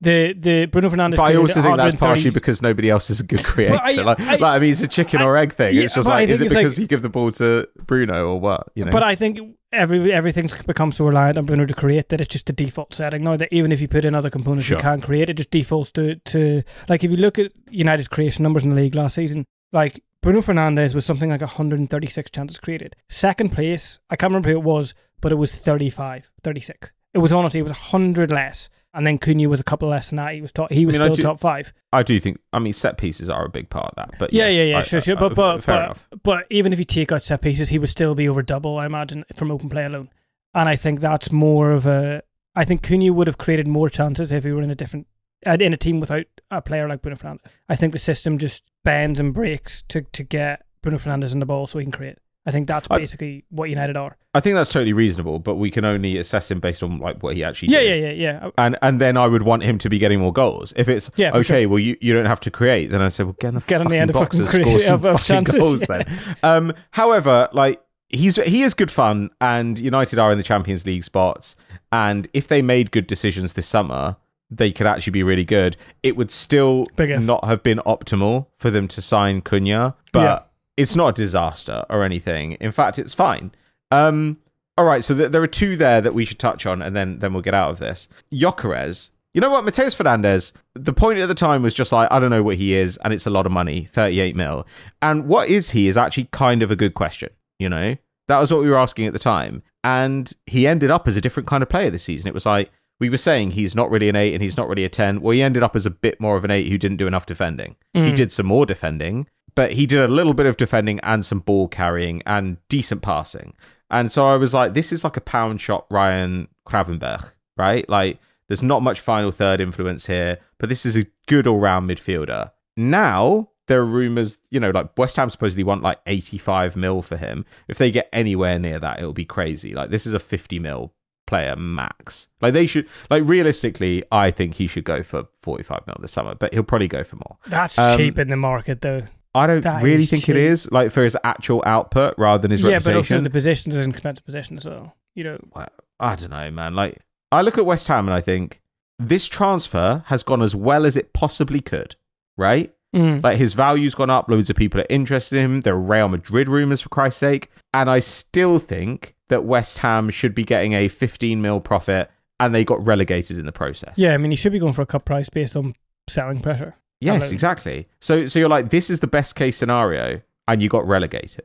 the the Bruno Fernandes. But I also think that's one hundred thirty partially because nobody else is a good creator. I, like, I, like, I mean, it's a chicken I, or egg thing. yeah, It's just but I like, is it think it's because like- you give the ball to Bruno or what? You know. But I think every everything's become so reliant on Bruno to create that it's just the default setting now. That even if you put in other components Sure. you can't create, it just defaults to to like if you look at United's creation numbers in the league last season, like Bruno Fernandes was something like one hundred thirty-six chances created. Second place, I can't remember who it was, but it was thirty-five, thirty-six. It was honestly, it was one hundred less. And then Cunha was a couple less than that. He was top, he was I mean, I still do- top five. I do think, I mean, set pieces are a big part of that. But Yeah, yes, yeah, yeah, I- sure, I- sure. I- But but fair but, enough. but even if you take out set pieces, he would still be over double, I imagine, from open play alone. And I think that's more of a. I think Cunha would have created more chances if he were in a different uh, in a team without a player like Bruno Fernandes. I think the system just bends and breaks to to get Bruno Fernandes in the ball so he can create. I think that's I- basically what United are. I think that's totally reasonable, but we can only assess him based on like what he actually Yeah, did. yeah, yeah, yeah. And and then I would want him to be getting more goals. If it's Yeah, for okay, well you, you don't have to create, then I say, well, get in the Get on fucking the end of box fucking and score create- some of- of fucking chances, goals yeah. then. Um, however, like he's he is good fun, and United are in the Champions League spots. And if they made good decisions this summer, they could actually be really good. It would still Big if. not have been optimal for them to sign Cunha, but Yeah. it's not a disaster or anything. In fact, it's fine. Um, all right, so th- there are two there that we should touch on, and then then we'll get out of this. Gyökeres. You know what? Mateus Fernandes, the point at the time was just like, I don't know what he is, and it's a lot of money, thirty-eight mil. And what is he is actually kind of a good question, you know? That was what we were asking at the time. And he ended up as a different kind of player this season. It was like, we were saying he's not really an eight and he's not really a ten. Well, he ended up as a bit more of an eight who didn't do enough defending. Mm. He did some more defending, but he did a little bit of defending and some ball carrying and decent passing. And so I was like, this is like a pound shot Ryan Gravenberch, right? Like, there's not much final third influence here, but this is a good all-round midfielder. Now, there are rumours, you know, like West Ham supposedly want like eighty-five mil for him. If they get anywhere near that, it'll be crazy. Like, this is a fifty mil player max. Like, they should, like, realistically, I think he should go for forty-five mil this summer, but he'll probably go for more. That's Um, cheap in the market, though. I don't That really is think cheap. it is, like, for his actual output rather than his Yeah, but reputation. also the positions is an expensive position as well. You know, I don't know, man. Like, I look at West Ham and I think this transfer has gone as well as it possibly could, right? Mm. Like, his value's gone up. Loads of people are interested in him. There are Real Madrid rumours, for Christ's sake. And I still think that West Ham should be getting a fifteen mil profit, and they got relegated in the process. Yeah, I mean, you should be going for a cut price based on selling pressure. Yes, Hello. exactly. So, so you're like, this is the best case scenario, and you got relegated.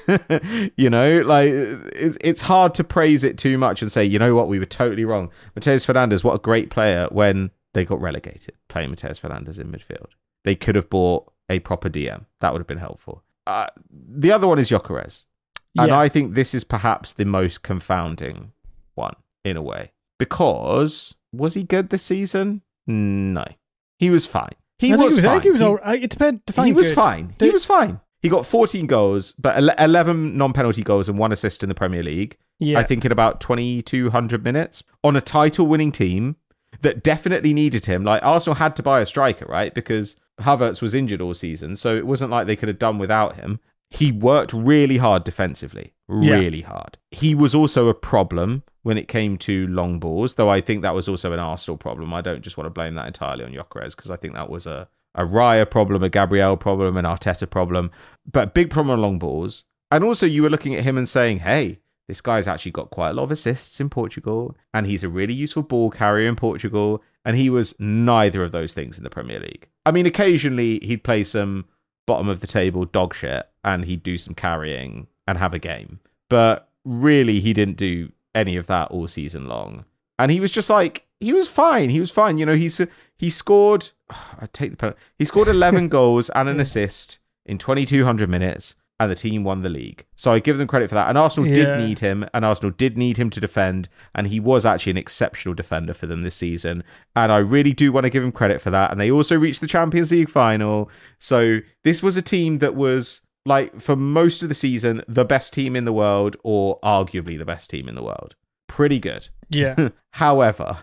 You know, like, it, it's hard to praise it too much and say, you know what, we were totally wrong. Mateus Fernandes, what a great player when they got relegated, playing Mateus Fernandes in midfield. They could have bought a proper D M. That would have been helpful. Uh, the other one is Gyökeres. And Yeah. I think this is perhaps the most confounding one, in a way. Because, was he good this season? No. He was fine. He I think was he was, I fine. think he was He- all right. It depends. define he was good. fine. The- He was fine. He got fourteen goals, but ele- eleven non-penalty goals and one assist in the Premier League. Yeah. I think in about twenty-two hundred minutes on a title-winning team that definitely needed him. Like, Arsenal had to buy a striker, right? Because Havertz was injured all season, so it wasn't like they could have done without him. He worked really hard defensively, Yeah. really hard. He was also a problem when it came to long balls, though I think that was also an Arsenal problem. I don't just want to blame that entirely on Gyökeres, because I think that was a, a Raya problem, a Gabriel problem, an Arteta problem, but big problem on long balls. And also you were looking at him and saying, hey, this guy's actually got quite a lot of assists in Portugal, and he's a really useful ball carrier in Portugal, and he was neither of those things in the Premier League. I mean, occasionally he'd play some bottom of the table dog shit, and he'd do some carrying and have a game. But really, he didn't do any of that all season long. And he was just like, he was fine. He was fine. You know, he's he scored, I take the penalty. He scored eleven goals and an assist in twenty-two hundred minutes, and the team won the league. So I give them credit for that. And Arsenal Yeah. did need him, and Arsenal did need him to defend, and he was actually an exceptional defender for them this season. And I really do want to give him credit for that. And they also reached the Champions League final. So this was a team that was, like, for most of the season, the best team in the world, or arguably the best team in the world. Pretty good. Yeah. However,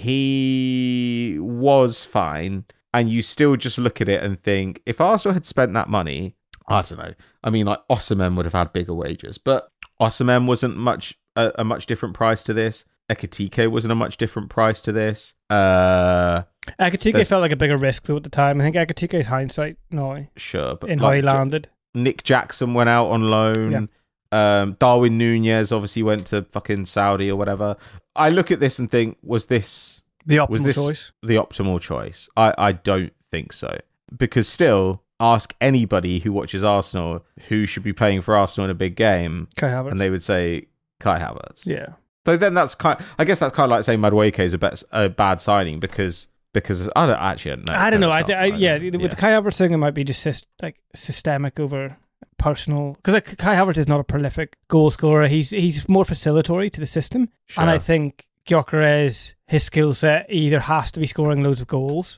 he was fine, and you still just look at it and think, if Arsenal had spent that money, I don't know. I mean, like, Osimhen would have had bigger wages, but Osimhen wasn't much a, a much different price to this. Ekitike wasn't a much different price to this. Uh, Ekitike felt like a bigger risk though at the time. I think Ekitike's hindsight now. Sure, but in like, how he landed. Nick Jackson went out on loan. Yeah. Um, Darwin Nunez obviously went to fucking Saudi or whatever. I look at this and think, was this the optimal was this choice? The optimal choice? I, I don't think so. Because still, ask anybody who watches Arsenal who should be playing for Arsenal in a big game, Kai Havertz. and they would say Kai Havertz. Yeah. So then that's kind. I guess that's kind of like saying Madueke is a, bet, a bad signing because because I don't actually know. I don't no, know. I, not. th- I, I yeah, don't- with the Kai Havertz thing, it might be just syst- like systemic over personal. Because like, Kai Havertz is not a prolific goal scorer. He's he's more facilitatory to the system, Sure. and I think Gyökeres, his skill set either has to be scoring loads of goals,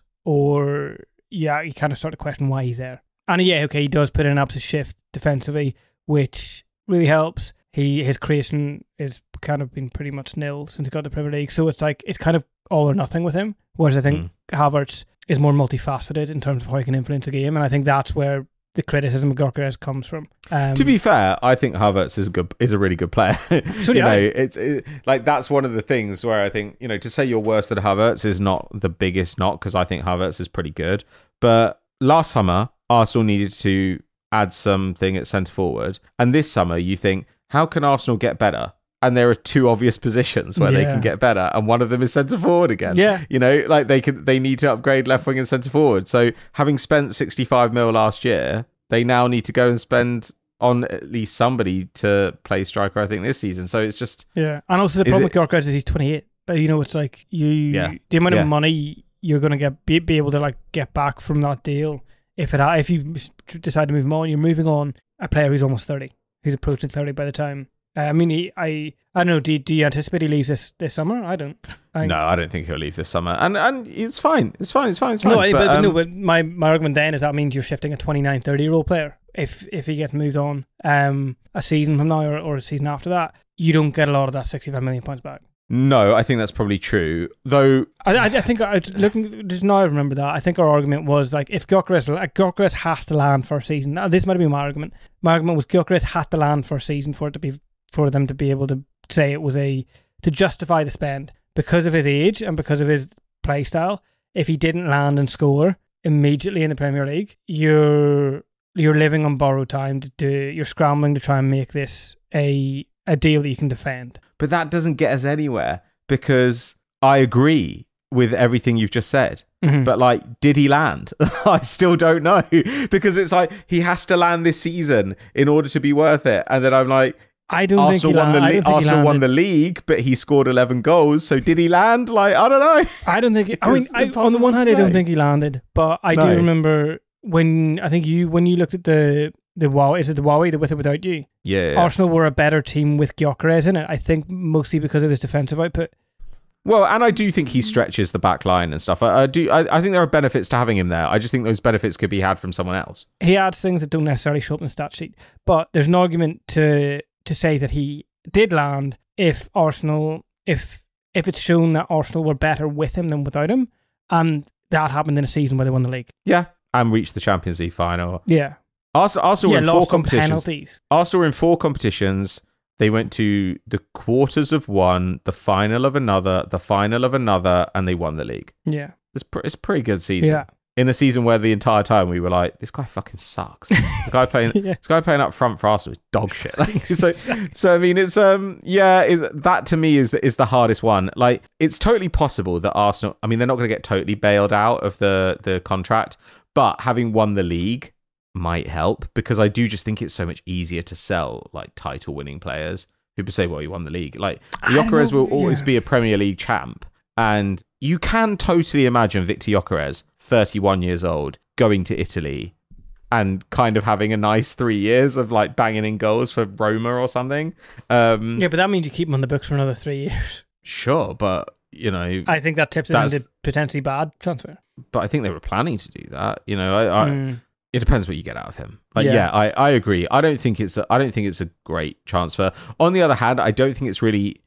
or yeah, you kind of start to question why he's there. And yeah, okay, he does put in an absolute shift defensively, which really helps. He his creation is kind of been pretty much nil since he got the Premier League, so it's like it's kind of all or nothing with him. Whereas I think Mm. Havertz is more multifaceted in terms of how he can influence the game, and I think that's where the criticism of Gyökeres comes from. Um, To be fair, I think Havertz is a good is a really good player. So do you know, I. it's it, like that's one of the things where I think, you know, to say you're worse than Havertz is not the biggest knock, because I think Havertz is pretty good. But last summer, Arsenal needed to add something at centre forward, and this summer you think, how can Arsenal get better? And there are two obvious positions where they Yeah. can get better, and one of them is centre forward again. Yeah. You know, like they can they need to upgrade left wing and centre forward. So having spent sixty-five mil last year, they now need to go and spend on at least somebody to play striker, I think, this season. So it's just Yeah, and also the Is problem it- with Gyökeres is he's twenty-eight. But, you know, it's like you Yeah. the amount Yeah. of money you're going to get be, be able to like get back from that deal if it ha- if you decide to move him on, you're moving on a player who's almost thirty, who's approaching thirty by the time. Uh, I mean, he, I I don't know. Do, do you anticipate he leaves this, this summer? I don't. I, no, I don't think he'll leave this summer, and and it's fine, it's fine, it's fine, it's fine. No, I- but, but, um, no, but my, my argument then is that means you're shifting a twenty-nine, thirty year old player. If if he gets moved on um, a season from now or, or a season after that, you don't get a lot of that sixty-five million pounds back. no, I think that's probably true. Though, I, I I think I looking just now I remember that. I think our argument was like if Gyökeres like, Gyökeres has to land for a season. Now, this might have been my argument. My argument was Gyökeres had to land for a season for it to be for them to be able to say it was a to justify the spend because of his age and because of his play style. If he didn't land and score immediately in the Premier League, you're you're living on borrowed time to do. You're scrambling to try and make this a a deal that you can defend. but that doesn't get us anywhere, because I agree with everything you've just said. Mhm. But like, did he land? I still don't know, because it's like he has to land this season in order to be worth it. And then I'm like, I don't Arsenal think he won the la- I le- don't think he Arsenal won landed. the league, but he scored eleven goals. So did he land? Like, I don't know. I don't think. It, I mean, It's I, on the impossible one to hand, I don't say. think he landed, but I do No. remember when I think you when you looked at the the wow, is it the Wowie, the with it without you? Yeah. Arsenal were a better team with Gyökeres in it. I think mostly because of his defensive output. Well, and I do think he stretches the back line and stuff. I, I do. I, I think there are benefits to having him there. I just think those benefits could be had from someone else. He adds things that don't necessarily show up in the stat sheet, but there's an argument to to say that he did land if Arsenal if if it's shown that Arsenal were better with him than without him, and that happened in a season where they won the league. Yeah, and reached the Champions League final. Yeah, Arsenal, Arsenal yeah, were in four lost on competitions. penalties. Arsenal were in four competitions. They went to the quarters of one, the final of another, the final of another, and they won the league. Yeah, It's pr- it's a pretty good season. yeah. In a season where the entire time we were like, this guy fucking sucks. The guy playing, Yeah. this guy playing up front for Arsenal is dog shit. Like, so, so I mean, it's um, yeah, it, that to me is the, is the hardest one. Like, it's totally possible that Arsenal. I mean, they're not going to get totally bailed out of the the contract, but having won the league might help, because I do just think it's so much easier to sell like title winning players. People say, well, you won the league. Like, I don't Gyökeres know, will always yeah. be a Premier League champ. And you can totally imagine Victor Gyökeres, thirty-one years old, going to Italy and kind of having a nice three years of like banging in goals for Roma or something. Um, Yeah, but that means you keep him on the books for another three years. Sure, but you know, I think that tips it That's- into potentially bad transfer. but I think they were planning to do that. You know, I, I, Mm. it depends what you get out of him. Like, Yeah. yeah, I, I agree. I don't think it's a, I don't think it's a great transfer. On the other hand, I don't think it's really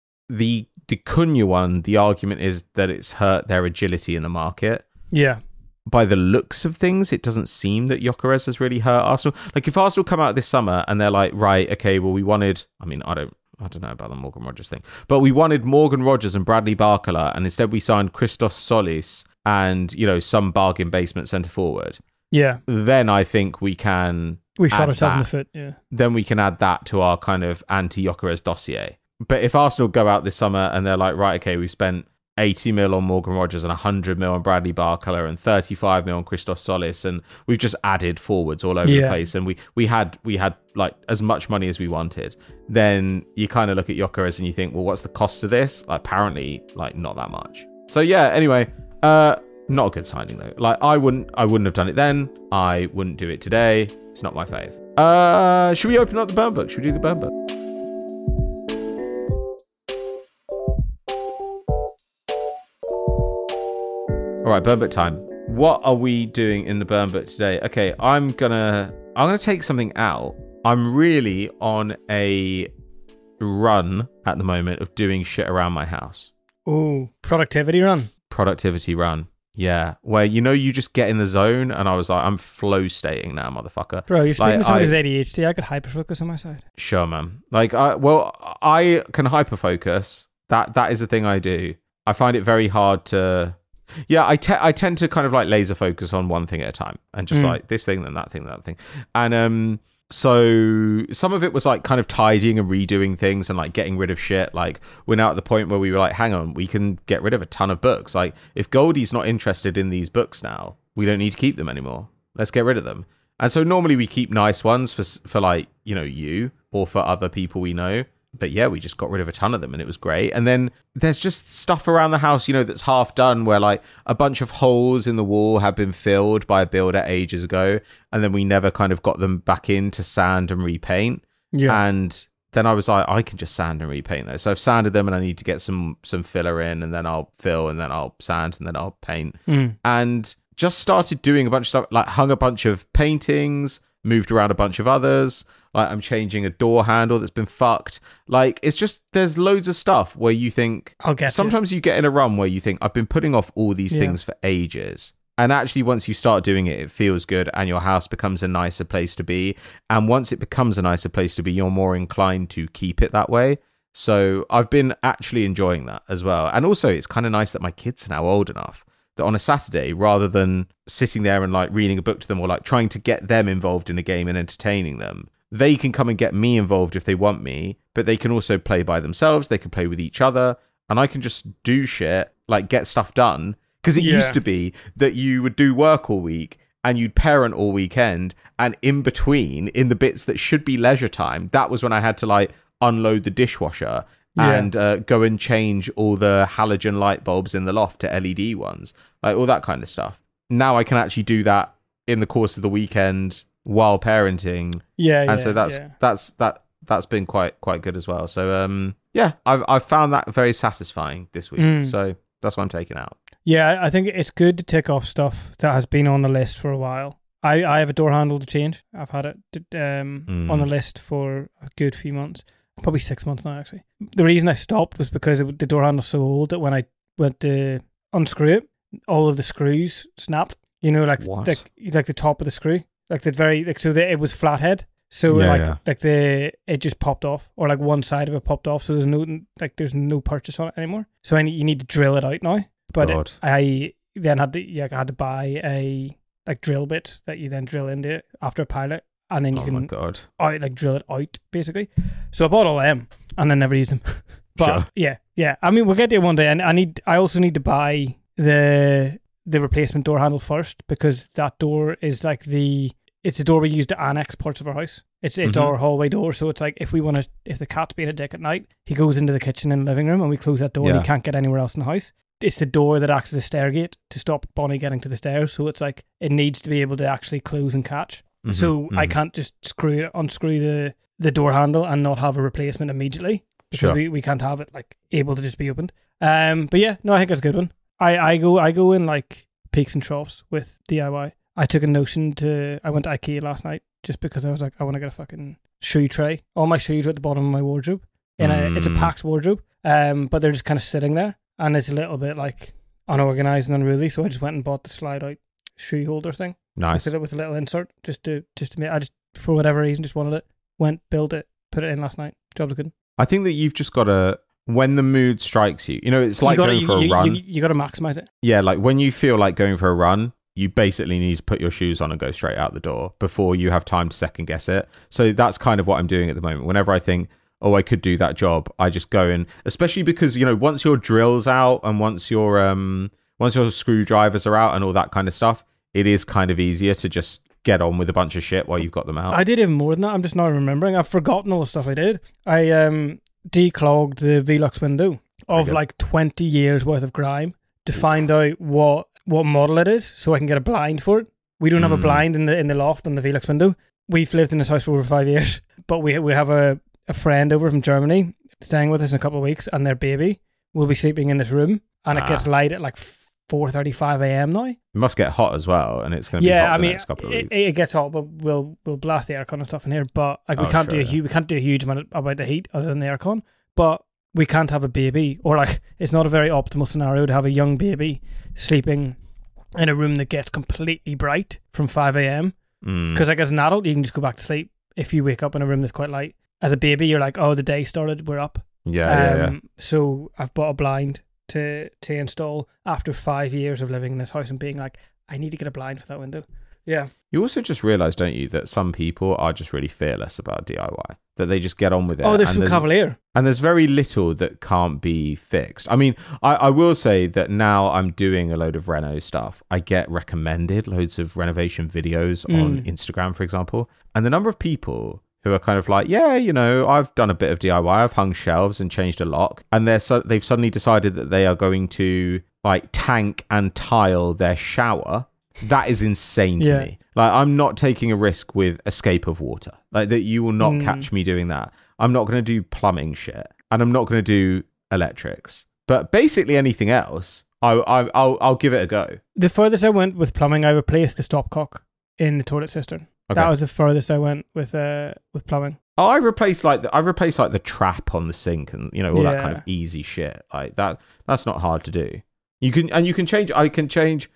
the the Cunha one. The argument is that it's hurt their agility in the market. Yeah. By the looks of things, it doesn't seem that Gyökeres has really hurt Arsenal. Like, if Arsenal come out this summer and they're like, right, okay, well, we wanted, I mean, I don't, I don't know about the Morgan Rogers thing, but we wanted Morgan Rogers and Bradley Barcola, and instead we signed Christos Solis and, you know, some bargain basement centre forward. Yeah. Then I think we can. We shot add ourselves in that. the foot. Yeah. Then we can add that to our kind of anti-Gyökeres dossier. But if Arsenal go out this summer and they're like, right, okay, we've spent eighty mil on Morgan Rogers and one hundred mil on Bradley Barcola and thirty-five mil on Christos Solis, and we've just added forwards all over Yeah. the place, and we we had we had like as much money as we wanted, then you kind of look at Gyökeres and you think, well, what's the cost of this? Like, apparently, like, not that much. So yeah, anyway, uh not a good signing though. Like, I wouldn't I wouldn't have done it then. I wouldn't do it today. It's not my fave. Uh should we open up the burn book? Should we do the burn book? All right, burn book time. What are we doing in the burn book today? Okay, I'm gonna I'm gonna take something out. I'm really on a run at the moment of doing shit around my house. Oh, productivity run. Productivity run. Yeah, where, you know, you just get in the zone, and I was like, I'm flow stating now, motherfucker. Bro, you're speaking Like, to somebody I- with A D H D. I could hyperfocus on my side. Sure, man. Like, I well, I can hyperfocus. That that is the thing I do. I find it very hard to. Yeah, I te- I tend to kind of like laser focus on one thing at a time, and just Mm. like this thing, then that thing, that thing, and um. So some of it was like kind of tidying and redoing things and like getting rid of shit. Like, we're now at the point where we were like, hang on, we can get rid of a ton of books. Like, if Goldie's not interested in these books now, we don't need to keep them anymore. Let's get rid of them. And so normally we keep nice ones for for like, you know, you or for other people we know. But yeah, we just got rid of a ton of them and it was great. And then there's just stuff around the house, you know, that's half done, where like a bunch of holes in the wall have been filled by a builder ages ago. And then we never kind of got them back in to sand and repaint. Yeah. And then I was like, I can just sand and repaint those. So I've sanded them and I need to get some some filler in, and then I'll fill, and then I'll sand, and then I'll paint. Mm. And just started doing a bunch of stuff, like hung a bunch of paintings, moved around a bunch of others. Like, I'm changing a door handle that's been fucked. Like, it's just, there's loads of stuff where you think, I'll get sometimes you get in a run where you think, I've been putting off all these Yeah. things for ages. And actually, once you start doing it, it feels good, and your house becomes a nicer place to be. And once it becomes a nicer place to be, you're more inclined to keep it that way. So I've been actually enjoying that as well. And also, it's kind of nice that my kids are now old enough that on a Saturday, rather than sitting there and like reading a book to them, or like trying to get them involved in a game and entertaining them, they can come and get me involved if they want me, but they can also play by themselves. They can play with each other, and I can just do shit, like get stuff done. Because it Yeah. used to be that you would do work all week and you'd parent all weekend, and in between, in the bits that should be leisure time, that was when I had to like unload the dishwasher Yeah. and uh, go and change all the halogen light bulbs in the loft to L E D ones, like all that kind of stuff. Now I can actually do that in the course of the weekend while parenting, Yeah, and yeah, so that's yeah. that's that that's been quite quite good as well. So um yeah, I've I've found that very satisfying this week. Mm. So that's what I'm taking out. Yeah, I think it's good to tick off stuff that has been on the list for a while. I, I have a door handle to change. I've had it um, Mm. on the list for a good few months, probably six months now, actually. The reason I stopped was because it, the door handle's so old that when I went to unscrew it, all of the screws snapped. You know, like What? like, like the top of the screw, like the very like so that it was flathead. So Yeah, like yeah. like the it just popped off, or like one side of it popped off. So there's no like there's no purchase on it anymore. So I need, you need to drill it out now. But God. I then had to yeah I had to buy a like drill bit that you then drill into it after a pilot, and then you Oh my can god. out, like drill it out basically. So I bought all them and then never used them. But Sure. yeah, yeah. I mean, we'll get there one day, and I need. I also need to buy the the replacement door handle first, because that door is like the it's a door we use to annex parts of our house. It's it's Mhm. our hallway door, so it's like if we want to, if the cat's being a dick at night, he goes into the kitchen and living room, and we close that door, and Yeah. he can't get anywhere else in the house. It's the door that acts as a stair gate to stop Bonnie getting to the stairs. So it's like it needs to be able to actually close and catch. Mhm, So I mhm. can't just screw it, unscrew the the door handle and not have a replacement immediately, because Sure. we, we can't have it like able to just be opened. Um, but yeah, no, I think that's a good one. I, I go I go in like peaks and troughs with D I Y. I took a notion to I went to IKEA last night just because I was like, I want to get a fucking shoe tray. All my shoes are at the bottom of my wardrobe. And a, it's a Mm. Pax wardrobe. Um, but they're just kind of sitting there, and it's a little bit like unorganized and unruly. So I just went and bought the slide out shoe holder thing. Nice. With it with a little insert, just to just to make. I just for whatever reason just wanted it. Went, built it, put it in last night. Job was good. I think that you've just got to, when the mood strikes you, you know, it's like you gotta, going you, for a you, run. You, you got to maximize it. Yeah, like when you feel like going for a run, you basically need to put your shoes on and go straight out the door before you have time to second guess it. So that's kind of what I'm doing at the moment. Whenever I think, oh, I could do that job, I just go in, especially because, you know, once your drill's out and once your um once your screwdrivers are out and all that kind of stuff, it is kind of easier to just get on with a bunch of shit while you've got them out. I did even more than that. I'm just not remembering. I've forgotten all the stuff I did. I um declogged the Velux window of like twenty years worth of grime to Oof. find out what what model it is so I can get a blind for it. We don't have mm. a blind in the in the loft on the Velux window. We've lived in this house for over five years, but we we have a, a friend over from Germany staying with us in a couple of weeks, and their baby will be sleeping in this room, and ah. it gets light at like four thirty-five a.m. now. It must get hot as well, and it's going to be yeah, hot I the mean, next couple of it, weeks. It gets hot, but we'll we'll blast the aircon and stuff in here. But like we oh, can't sure, do a yeah. huge we can't do a huge amount about the heat other than the aircon. But we can't have a baby, or like it's not a very optimal scenario to have a young baby sleeping in a room that gets completely bright from five a.m. Because mm. like as an adult, you can just go back to sleep if you wake up in a room that's quite light. As a baby, you're like, oh, the day started, we're up. Yeah, um, yeah, yeah. So I've bought a blind to to install after five years of living in this house and being like, I need to get a blind for that window. Yeah. You also just realise, don't you, that some people are just really fearless about D I Y. That they just get on with it. Oh, they're so cavalier. And there's very little that can't be fixed. I mean, I, I will say that now I'm doing a load of reno stuff. I get recommended loads of renovation videos mm. on Instagram, for example. And the number of people who are kind of like, yeah, you know, I've done a bit of D I Y. I've hung shelves and changed a lock. And they're so, they've suddenly decided that they are going to like tank and tile their shower. That is insane to yeah. me. Like, I'm not taking a risk with escape of water. Like, that you will not mm. catch me doing that. I'm not going to do plumbing shit. And I'm not going to do electrics. But basically anything else, I, I, I'll I'll give it a go. The furthest I went with plumbing, I replaced the stopcock in the toilet cistern. Okay. That was the furthest I went with uh with plumbing. Oh, I replaced like the I replaced like the trap on the sink and you know all yeah. that kind of easy shit. Like that that's not hard to do. You can and you can change I can change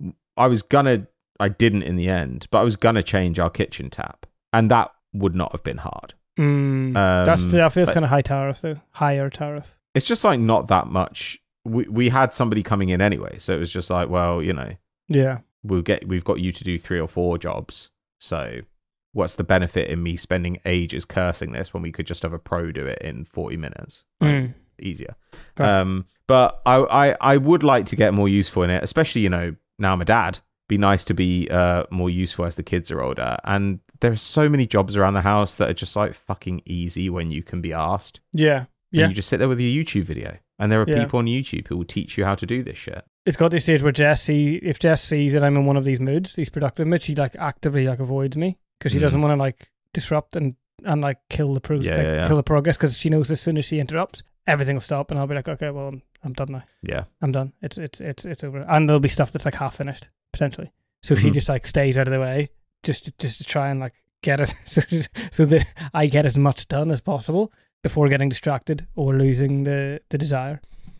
I was gonna I didn't in the end, but I was gonna change our kitchen tap. And that would not have been hard. Mm, um, that's that feels kind of high tariff though. Higher tariff. It's just like not that much. We we had somebody coming in anyway, so it was just like, well, you know. Yeah. We'll get we've got you to do three or four jobs. So what's the benefit in me spending ages cursing this when we could just have a pro do it in forty minutes? Mm. Easier. Okay. Um, but I, I, I would like to get more useful in it, especially, you know, now I'm a dad. Be nice to be uh, more useful as the kids are older. And there's so many jobs around the house that are just like fucking easy when you can be asked. Yeah. Yeah. And you just sit there with your YouTube video. And there are yeah. people on YouTube who will teach you how to do this shit. It's got to the stage where Jess, see, if Jess sees that I'm in one of these moods, these productive moods, she like actively like avoids me because she mm. doesn't want to like disrupt and, and like kill the pro- yeah, like, yeah, yeah. kill the progress because she knows as soon as she interrupts, everything will stop and I'll be like, okay, well, I'm, I'm done now. Yeah, I'm done. It's it's it's it's over. And there'll be stuff that's like half finished potentially. So mm-hmm. she just like stays out of the way just to, just to try and like get it so, so that I get as much done as possible before getting distracted or losing the the desire.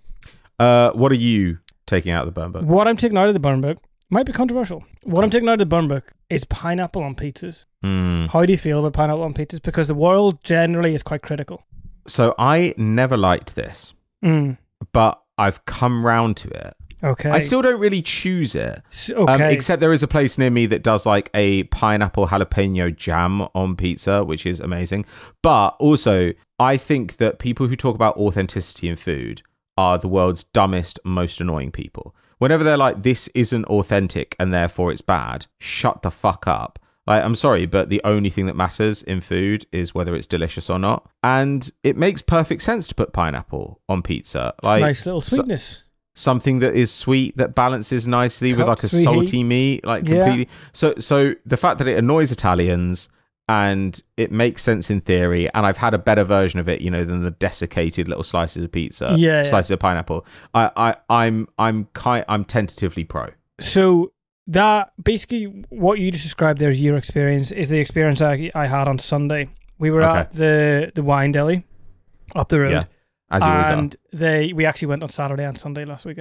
Uh, what are you taking out of the burn book? What I'm taking out of the burn book might be controversial. What I'm taking out of the burn book is pineapple on pizzas. Mm. How do you feel about pineapple on pizzas? Because the world generally is quite critical. So I never liked this, mm. but I've come round to it. Okay. I still don't really choose it. Okay. Um, except there is a place near me that does like a pineapple jalapeno jam on pizza, which is amazing. But also, I think that people who talk about authenticity in food are the world's dumbest, most annoying people. Whenever they're like, this isn't authentic and therefore it's bad, shut the fuck up. Like, I'm sorry, but the only thing that matters in food is whether it's delicious or not. And it makes perfect sense to put pineapple on pizza. Like, nice little sweetness. So, something that is sweet that balances nicely Cut, with like a salty heat. meat, like completely. Yeah. So, so the fact that it annoys Italians and it makes sense in theory, and I've had a better version of it, you know, than the desiccated little slices of pizza, yeah, slices yeah. of pineapple. I, I, I'm, I'm kind, I'm tentatively pro. So that basically what you just described there is your experience is the experience I, I had on Sunday. We were okay. at the the wine deli up the road. Yeah. As you always are. And they we actually went on Saturday and Sunday last weekend.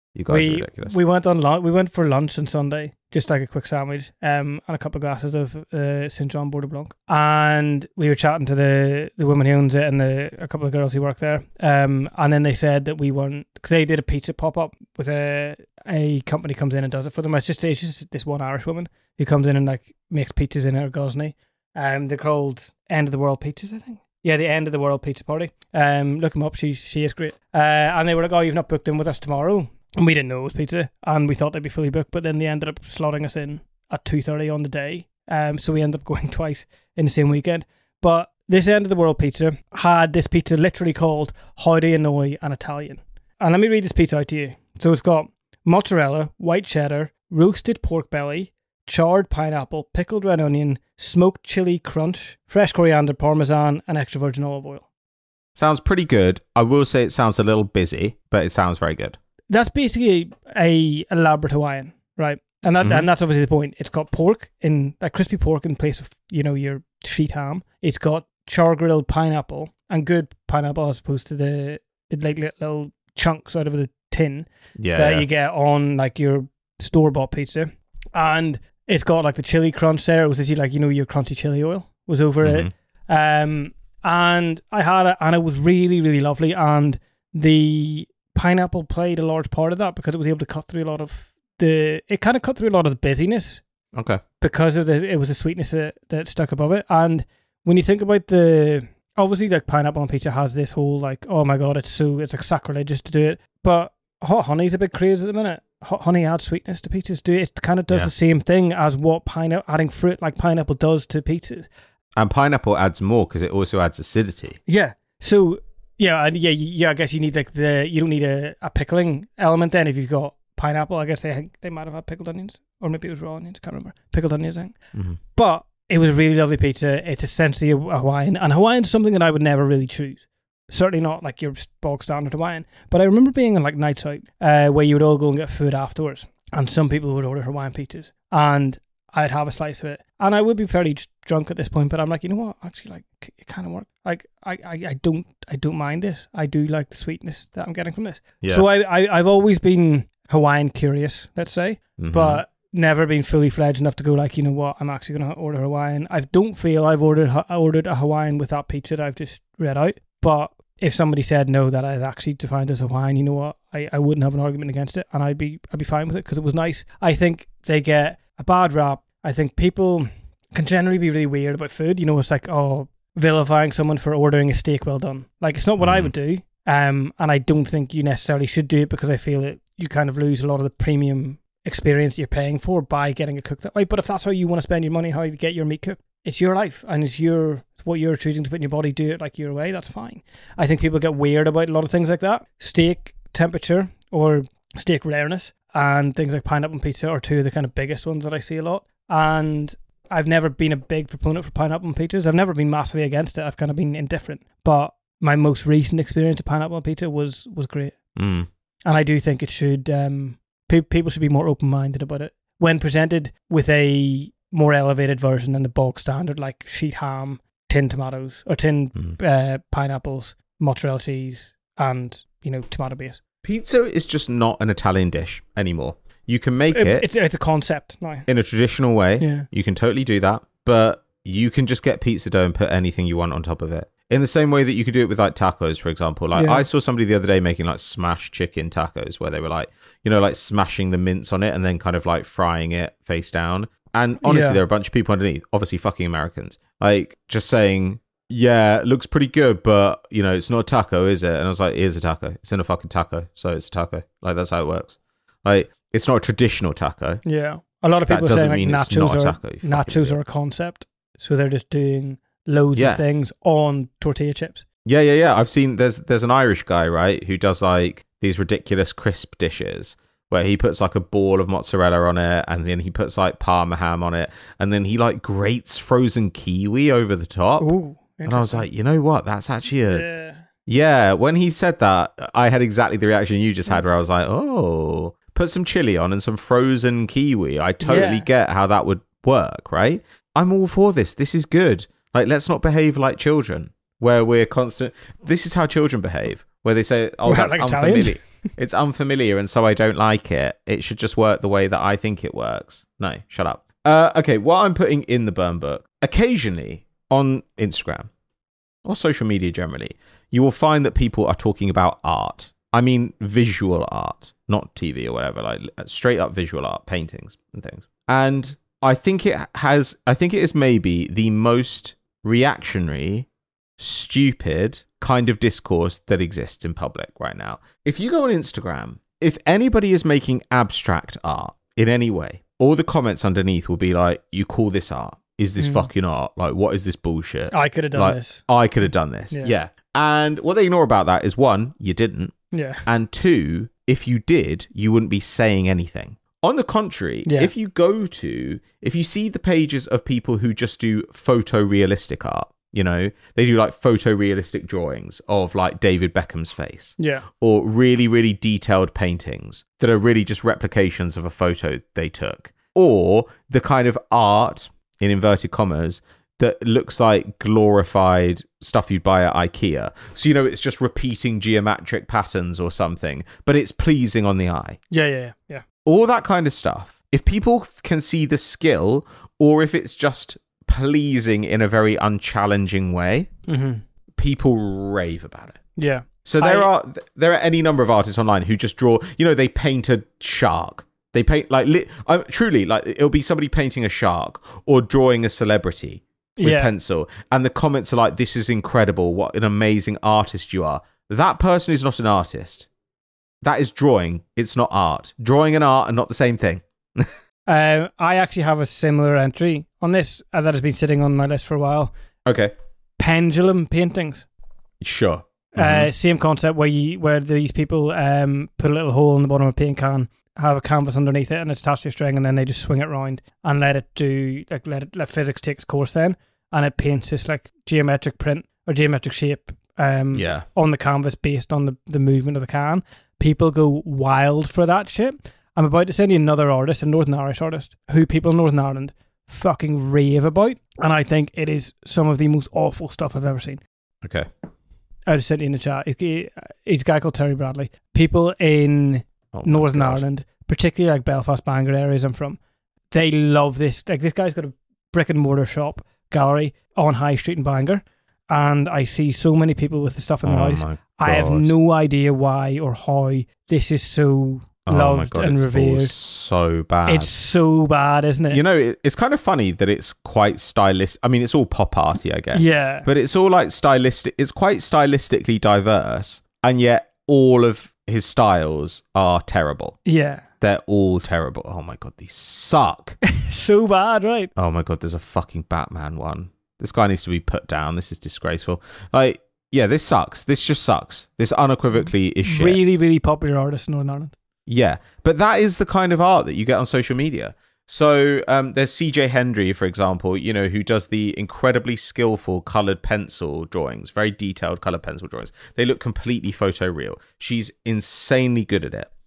You guys we, are ridiculous. We went on lunch. We went for lunch on Sunday, just like a quick sandwich, um, and a couple of glasses of uh, Saint John Bordeaux Blanc. And we were chatting to the, the woman who owns it and the, a couple of girls who work there. Um, and then they said that we weren't, because they did a pizza pop up with a a company comes in and does it for them. It's just it's just this one Irish woman who comes in and like makes pizzas in her Gosney. Um, they're called End of the World Pizzas, I think. Yeah, the End of the World Pizza Party. Um, look them up. She she is great. Uh, and they were like, "Oh, you've not booked in with us tomorrow." And we didn't know it was pizza, and we thought they'd be fully booked, but then they ended up slotting us in at two thirty on the day. Um, so we ended up going twice in the same weekend. But this End of the World Pizza had this pizza literally called How Do You Know an Italian? And let me read this pizza out to you. So it's got mozzarella, white cheddar, roasted pork belly, charred pineapple, pickled red onion, smoked chili crunch, fresh coriander, parmesan, and extra virgin olive oil. Sounds pretty good. I will say it sounds a little busy, but it sounds very good. That's basically a elaborate Hawaiian, right? And that mm-hmm. and that's obviously the point. It's got pork in like crispy pork in place of, you know, your sheet ham. It's got char grilled pineapple and good pineapple as opposed to the, the like little chunks out of the tin yeah, that yeah. you get on like your store bought pizza. And it's got like the chili crunch there. It was actually like, you know, your crunchy chili oil was over mm-hmm. it. Um, and I had it, and it was really, really lovely. And the pineapple played a large part of that because it was able to cut through a lot of the it kind of cut through a lot of the busyness okay because of the it was the sweetness that, that stuck above it. And when you think about the obviously like pineapple on pizza has this whole like, oh my god, it's so it's like sacrilegious to do it, but hot honey's a big craze at the minute. Hot honey adds sweetness to pizzas. Do it kind of does yeah. the same thing as what pineapple adding fruit like pineapple does to pizzas, and pineapple adds more because it also adds acidity. Yeah, so Yeah, and yeah, yeah. I guess you need like the you don't need a, a pickling element then if you've got pineapple. I guess they think they might have had pickled onions, or maybe it was raw onions. Can't remember. Pickled onions, I think. Mm-hmm. But it was a really lovely pizza. It's essentially a Hawaiian, and Hawaiian is something that I would never really choose. Certainly not like your bog standard Hawaiian. But I remember being on like nights out uh, where you would all go and get food afterwards, and some people would order Hawaiian pizzas, and I'd have a slice of it, and I would be fairly drunk at this point. But I'm like, you know what? Actually, like it kind of worked. Like I, I, I don't, I don't mind this. I do like the sweetness that I'm getting from this. Yeah. So I, I, I've always been Hawaiian curious, let's say, mm-hmm. but never been fully fledged enough to go like, you know what? I'm actually going to order Hawaiian. I don't feel I've ordered, I ordered a Hawaiian with that pizza that I've just read out. But if somebody said no, that I'd actually defined as Hawaiian, you know what? I, I wouldn't have an argument against it, and I'd be, I'd be fine with it because it was nice. I think they get a bad rap. I think people can generally be really weird about food. You know, it's like, oh, vilifying someone for ordering a steak well done. Like, it's not what mm. I would do. Um, and I don't think you necessarily should do it because I feel that you kind of lose a lot of the premium experience that you're paying for by getting it cooked that way. But if that's how you want to spend your money, how you get your meat cooked, it's your life and it's your it's what you're choosing to put in your body. Do it like your way. That's fine. I think people get weird about a lot of things like that. Steak temperature or steak rareness and things like pineapple and pizza are two of the kind of biggest ones that I see a lot. And I've never been a big proponent for pineapple on pizzas. I've never been massively against it. I've kind of been indifferent. But my most recent experience of pineapple on pizza was was great. Mm. And I do think it should, um, pe- people should be more open-minded about it. When presented with a more elevated version than the bog standard, like sheet ham, tinned tomatoes, or tinned mm. uh, pineapples, mozzarella cheese, and, you know, tomato base. Pizza is just not an Italian dish anymore. You can make it, it it's, it's a concept now. In a traditional way. Yeah. You can totally do that, but you can just get pizza dough and put anything you want on top of it. In the same way that you could do it with like tacos, for example. Like yeah. I saw somebody the other day making like smashed chicken tacos where they were like, you know, like smashing the mince on it and then kind of like frying it face down. And honestly, yeah. there are a bunch of people underneath, obviously fucking Americans, like just saying, yeah, it looks pretty good, but you know, it's not a taco, is it? And I was like, it is a taco. It's in a fucking taco. So it's a taco. Like that's how it works. Like, it's not a traditional taco. Yeah. A lot of people are saying like nachos, are, nachos are a concept. So they're just doing loads yeah. of things on tortilla chips. Yeah, yeah, yeah. I've seen, there's there's an Irish guy, right, who does like these ridiculous crisp dishes where he puts like a ball of mozzarella on it and then he puts like parma ham on it and then he like grates frozen kiwi over the top. Ooh, and I was like, you know what? That's actually a... Yeah. yeah, when he said that, I had exactly the reaction you just had where I was like, oh... Put some chili on and some frozen kiwi. I totally yeah. get how that would work, right? I'm all for this. This is good. Like, let's not behave like children. where we're constant. This is how children behave, where they say, "Oh, Well, that's like unfamiliar. It's unfamiliar, and so I don't like it. It should just work the way that I think it works." No, shut up. Uh, okay, what I'm putting in the burn book, occasionally on Instagram or social media generally, you will find that people are talking about art. I mean, visual art, not T V or whatever, like straight up visual art, paintings and things. And I think it has, I think it is maybe the most reactionary, stupid kind of discourse that exists in public right now. If you go on Instagram, if anybody is making abstract art in any way, all the comments underneath will be like, "You call this art? Is this mm. fucking art? Like, what is this bullshit? I could have done like, this. I could have done this." Yeah. yeah. And what they ignore about that is, one, you didn't. Yeah. And two, if you did, you wouldn't be saying anything. On the contrary, yeah. if you go to, if you see the pages of people who just do photorealistic art, you know, they do like photorealistic drawings of like David Beckham's face. Yeah. Or really, really detailed paintings that are really just replications of a photo they took. Or the kind of art, in inverted commas, that looks like glorified stuff you'd buy at IKEA. So, you know, it's just repeating geometric patterns or something, but it's pleasing on the eye. Yeah, yeah, yeah. yeah. All that kind of stuff. If people can see the skill, or if it's just pleasing in a very unchallenging way, mm-hmm. people rave about it. Yeah. So there I, are there are any number of artists online who just draw, you know, they paint a shark. They paint like, li- I'm, truly, like it'll be somebody painting a shark or drawing a celebrity with yeah. pencil. And the comments are like, "This is incredible. What an amazing artist you are." That person is not an artist. That is drawing. It's not art. Drawing and art are not the same thing. uh, I actually have a similar entry on this uh, that has been sitting on my list for a while. Okay. Pendulum paintings. Sure. Mm-hmm. Uh, same concept where you where these people um, put a little hole in the bottom of a paint can, have a canvas underneath it, and it's attached to a string, and then they just swing it around and let it do like let it let physics take its course then, and it paints this like geometric print or geometric shape um, yeah. on the canvas based on the, the movement of the can. People go wild for that shit. I'm about to send you another artist, a Northern Irish artist, who people in Northern Ireland fucking rave about, and I think it is some of the most awful stuff I've ever seen. Okay. I just sent you in the chat. He's a guy called Terry Bradley. People in oh Northern God. Ireland, particularly like Belfast, Bangor areas I'm from, they love this. Like this guy's got a brick and mortar shop gallery on High Street in Bangor, and I see so many people with the stuff in their oh house. I have no idea why or how this is so oh loved God, and it's revered. So bad. It's so bad, isn't it? You know, it, it's kind of funny that it's quite stylistic. I mean, it's all pop arty, I guess. Yeah. But it's all like stylistic. It's quite stylistically diverse, and yet all of his styles are terrible. Yeah. They're all terrible. Oh my God, these suck. So bad, right? Oh my God, there's a fucking Batman one. This guy needs to be put down. This is disgraceful. Like, yeah, this sucks. This just sucks. This unequivocally is shit. Really, really popular artist in Northern Ireland. Yeah, but that is the kind of art that you get on social media. So um, there's C J Hendry, for example, you know, who does the incredibly skillful coloured pencil drawings, very detailed coloured pencil drawings. They look completely photoreal. She's insanely good at it.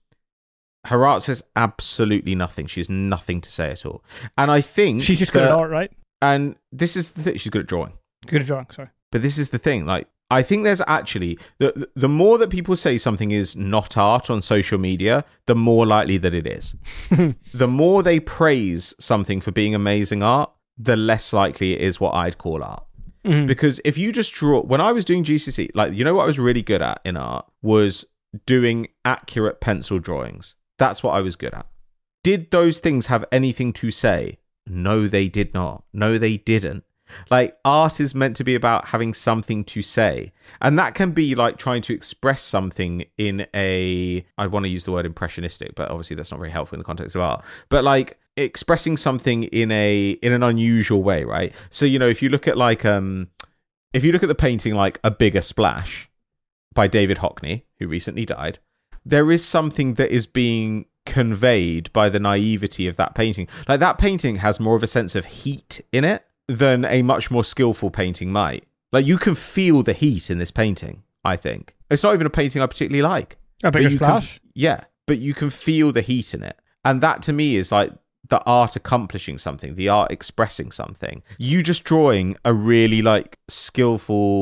Her art says absolutely nothing. She has nothing to say at all. And I think... She's just that, good at art, right? And this is the thing. She's good at drawing. Good at drawing, sorry. But this is the thing, like, I think there's actually, the the more that people say something is not art on social media, the more likely that it is. The more they praise something for being amazing art, the less likely it is what I'd call art. Mm-hmm. Because if you just draw, when I was doing G C S E, like, you know what I was really good at in art was doing accurate pencil drawings. That's what I was good at. Did those things have anything to say? No, they did not. No, they didn't. Like, art is meant to be about having something to say. And that can be like trying to express something in a, I want to use the word impressionistic, but obviously that's not very helpful in the context of art. But like expressing something in a, in an unusual way, right? So, you know, if you look at like, um, if you look at the painting like A Bigger Splash by David Hockney, who recently died, there is something that is being conveyed by the naivety of that painting. Like, that painting has more of a sense of heat in it than a much more skillful painting might. Like, you can feel the heat in this painting, I think. It's not even a painting I particularly like. A Bigger Splash? Can, yeah, but you can feel the heat in it. And that, to me, is like the art accomplishing something, the art expressing something. You just drawing a really, like, skillful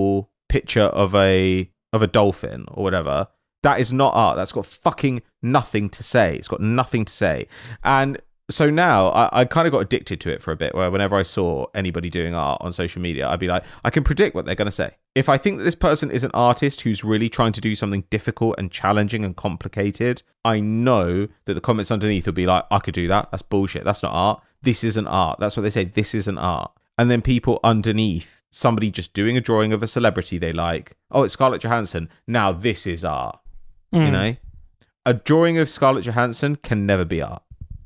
picture of a of a dolphin or whatever, that is not art. That's got fucking nothing to say. It's got nothing to say. And so now I, I kind of got addicted to it for a bit, where whenever I saw anybody doing art on social media, I'd be like, I can predict what they're going to say. If I think that this person is an artist who's really trying to do something difficult and challenging and complicated, I know that the comments underneath will be like, I could do that. That's bullshit. That's not art. This isn't art. That's what they say. This isn't art. And then people underneath, somebody just doing a drawing of a celebrity they like. Oh, it's Scarlett Johansson. Now this is art. Mm. You know? A drawing of Scarlett Johansson can never be art.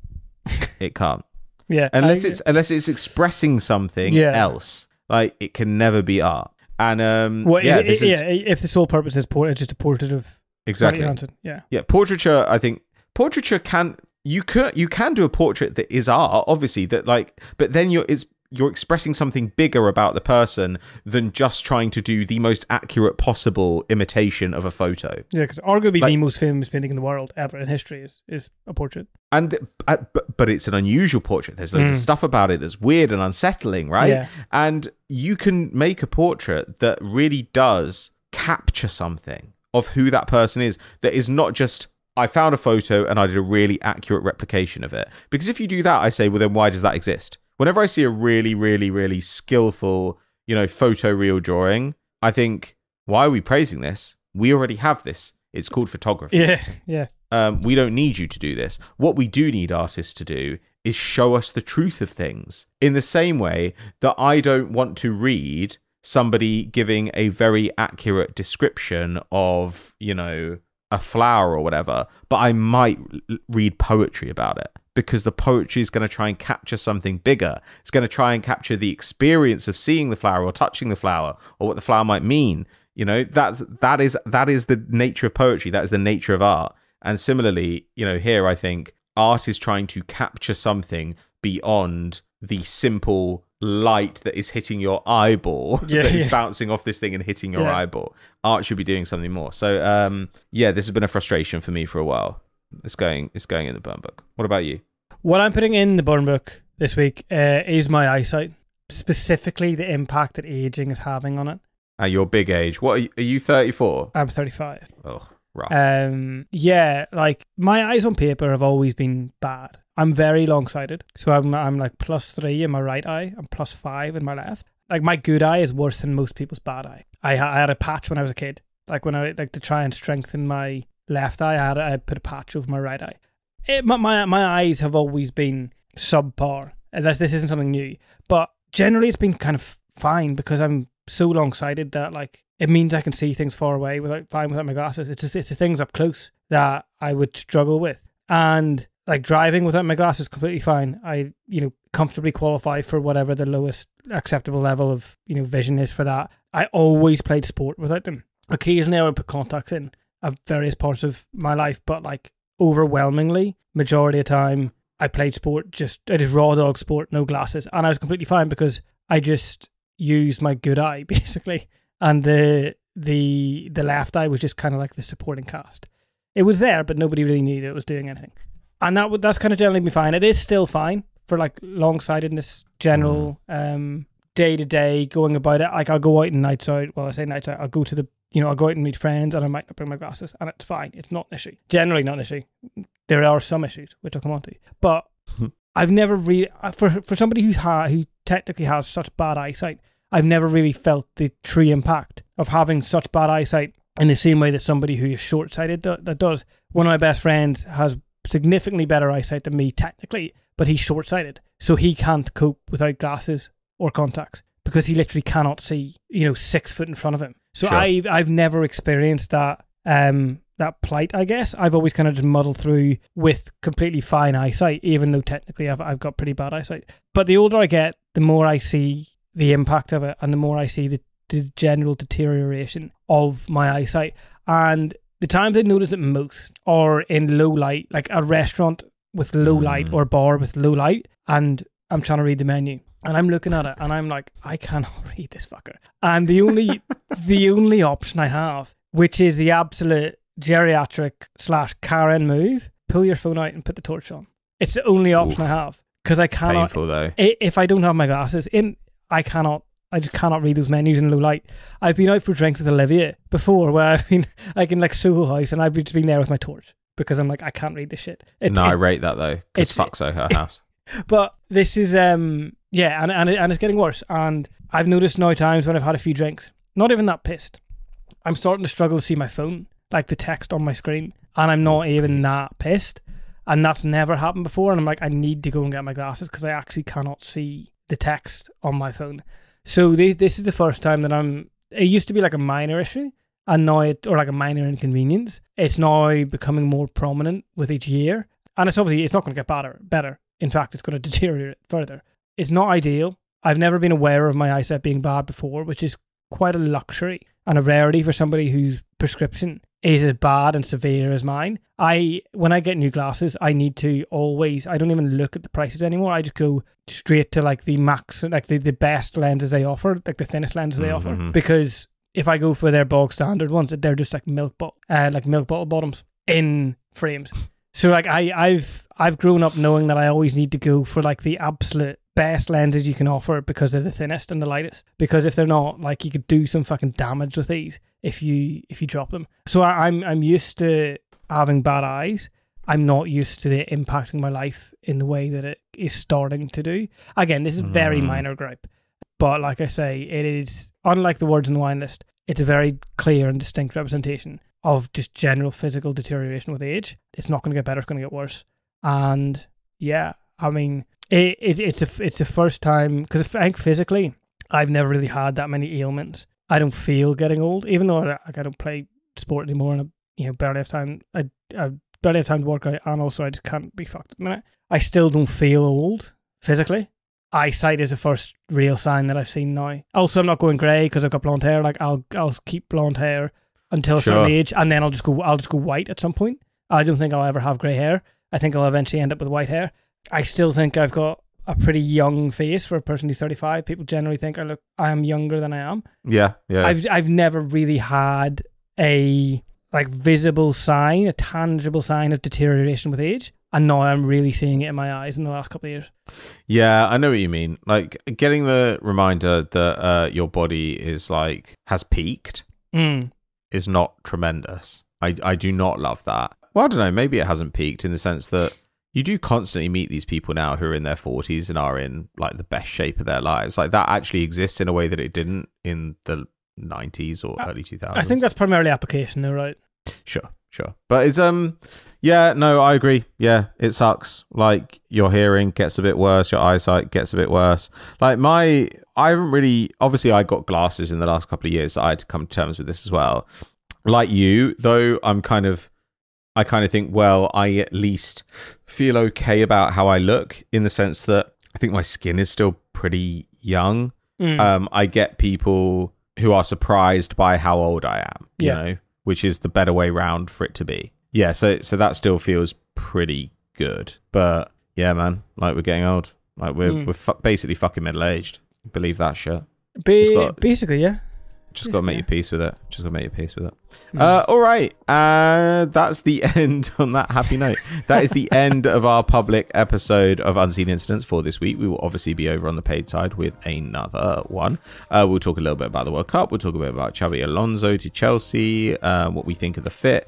It can't. Yeah. Unless I, it's unless it's expressing something yeah. else. Like, it can never be art. And um well, yeah, it, this it, is, yeah, if the sole purpose is port- just a portrait of exactly. Johansson. Yeah. Yeah, portraiture, I think portraiture can you can you can do a portrait that is art, obviously, that like but then you're it's you're expressing something bigger about the person than just trying to do the most accurate possible imitation of a photo. Yeah, because arguably like, the most famous painting in the world ever in history is, is a portrait. And uh, but, but it's an unusual portrait. There's loads mm. of stuff about it that's weird and unsettling, right? Yeah. And you can make a portrait that really does capture something of who that person is, that is not just, I found a photo and I did a really accurate replication of it. Because if you do that, I say, well, then why does that exist? Whenever I see a really, really, really skillful, you know, photoreal drawing, I think, why are we praising this? We already have this. It's called photography. Yeah, yeah. Um, we don't need you to do this. What we do need artists to do is show us the truth of things. In the same way that I don't want to read somebody giving a very accurate description of, you know, a flower or whatever, but I might read poetry about it. Because the poetry is going to try and capture something bigger. It's going to try and capture the experience of seeing the flower or touching the flower or what the flower might mean. You know, that's that is that is the nature of poetry. That is the nature of art. And similarly, you know, here I think art is trying to capture something beyond the simple light that is hitting your eyeball, yeah, that is yeah. bouncing off this thing and hitting your yeah. eyeball. Art should be doing something more. So, um, yeah, this has been a frustration for me for a while. It's going it's going in the burn book. What about you? What I'm putting in the burn book this week uh, is my eyesight, specifically the impact that aging is having on it. At your big age. What are you, are you thirty-four? I'm thirty-five. Oh, rough. Um, yeah, like my eyes on paper have always been bad. I'm very long-sighted. So I'm I'm like plus three in my right eye and plus five in my left. Like my good eye is worse than most people's bad eye. I, I had a patch when I was a kid. Like when I like to try and strengthen my left eye, I had I put a patch over my right eye. It, my, my my eyes have always been subpar. This this isn't something new, but generally it's been kind of fine because I'm so long-sighted that like it means I can see things far away without fine without my glasses. It's just, it's the things up close that I would struggle with, and like driving without my glasses completely fine. I you know comfortably qualify for whatever the lowest acceptable level of you know vision is for that. I always played sport without them. Occasionally I would put contacts in at various parts of my life, but like overwhelmingly majority of the time I played sport, just I did raw dog sport, no glasses, and I was completely fine because I just used my good eye basically, and the the the left eye was just kind of like the supporting cast. It was there, but nobody really knew that it was doing anything, and that would that's kind of generally be fine. It is still fine for like long-sightedness, general um day to day going about it. Like I'll go out and nights out. Well, I say nights out. I'll go to the you know I'll go out and meet friends, and I might not bring my glasses, and it's fine. It's not an issue. Generally, not an issue. There are some issues which I'll come on to, but I've never really for for somebody who's ha- who technically has such bad eyesight. I've never really felt the true impact of having such bad eyesight in the same way that somebody who is short-sighted do- that does. One of my best friends has significantly better eyesight than me technically, but he's short-sighted, so he can't cope without glasses or contacts because he literally cannot see, you know, six foot in front of him. So sure. I've I've never experienced that um that plight. I guess I've always kind of just muddled through with completely fine eyesight, even though technically I've I've got pretty bad eyesight. But the older I get, the more I see the impact of it, and the more I see the, the general deterioration of my eyesight. And the times I notice it most are in low light, like a restaurant with low light or a bar with low light, and I'm trying to read the menu. And I'm looking at it and I'm like, I cannot read this fucker. And the only the only option I have, which is the absolute geriatric slash Karen move, pull your phone out and put the torch on. It's the only option Oof. I have. Because I cannot. Painful though. If I don't have my glasses in, I cannot I just cannot read those menus in low light. I've been out for drinks with Olivia before, where I've been like in like Soho House, and I've just been there with my torch because I'm like, I can't read this shit. It, no, it, I rate that though, because fuck Soho House. But this is um yeah, and and and it's getting worse. And I've noticed now times when I've had a few drinks, not even that pissed, I'm starting to struggle to see my phone, like the text on my screen, and I'm not even that pissed. And that's never happened before. And I'm like, I need to go and get my glasses because I actually cannot see the text on my phone. So they, this is the first time that I'm... It used to be like a minor issue, and now it, or like a minor inconvenience. It's now becoming more prominent with each year. And it's obviously, it's not going to get better. Better. In fact, it's going to deteriorate further. It's not ideal. I've never been aware of my eyesight being bad before, which is quite a luxury and a rarity for somebody whose prescription is as bad and severe as mine. I when I get new glasses, I need to always, I don't even look at the prices anymore. I just go straight to like the max, like the, the best lenses they offer, like the thinnest lenses they mm-hmm. offer. Because if I go for their bog standard ones, they're just like milk bottle, uh, like milk bottle bottoms in frames. So like I, I've I've grown up knowing that I always need to go for like the absolute best lenses you can offer because they're the thinnest and the lightest. Because if they're not, like you could do some fucking damage with these if you if you drop them. So I, I'm I'm used to having bad eyes. I'm not used to it impacting my life in the way that it is starting to do. Again, this is very mm. minor gripe, but like I say, it is unlike the words in the wine list. It's a very clear and distinct representation of just general physical deterioration with age. It's not going to get better; it's going to get worse. And yeah, I mean, it, it it's a it's the first time because I think physically, I've never really had that many ailments. I don't feel getting old, even though I, like I don't play sport anymore, and I, you know barely have time. I, I barely have time to work out, and also I just can't be fucked at the minute. I still don't feel old physically. Eyesight is the first real sign that I've seen now. Also, I'm not going grey because I've got blonde hair. Like I'll I'll keep blonde hair until a sure. certain age, and then I'll just go I'll just go white at some point. I don't think I'll ever have grey hair. I think I'll eventually end up with white hair. I still think I've got a pretty young face for a person who's thirty-five. People generally think I look I am younger than I am. Yeah, yeah. I've I've never really had a like visible sign, a tangible sign of deterioration with age. And now I'm really seeing it in my eyes in the last couple of years. Yeah, I know what you mean. Like getting the reminder that uh, your body is like has peaked mm. is not tremendous. I I do not love that. Well, I don't know. Maybe it hasn't peaked in the sense that you do constantly meet these people now who are in their forties and are in like the best shape of their lives. Like that actually exists in a way that it didn't in the nineties or early two thousands. I think that's primarily application though, right? Sure, sure. But it's, um, yeah, no, I agree. Yeah, it sucks. Like your hearing gets a bit worse. Your eyesight gets a bit worse. Like my, I haven't really, obviously I got glasses in the last couple of years. So I had to come to terms with this as well. Like you, though, I'm kind of, I kind of think, well, I at least feel okay about how I look in the sense that I think my skin is still pretty young. Mm. Um, I get people who are surprised by how old I am, you yeah. know, which is the better way round for it to be. Yeah, so so that still feels pretty good. But yeah, man, like we're getting old. Like we're mm. we're fu- basically fucking middle aged. Believe that shit. Ba- got, basically, yeah. Just got to make your peace with it. Just got to make your peace with it. Mm. Uh, all right. Uh, that's the end on that happy note. That is the end of our public episode of Unseen Incidents for this week. We will obviously be over on the paid side with another one. Uh, we'll talk a little bit about the World Cup. We'll talk a bit about Xabi Alonso to Chelsea, uh, what we think of the fit.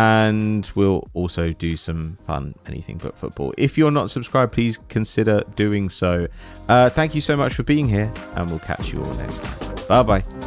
And we'll also do some fun anything but football. If you're not subscribed, please consider doing so. Uh, thank you so much for being here, and we'll catch you all next time. Bye-bye.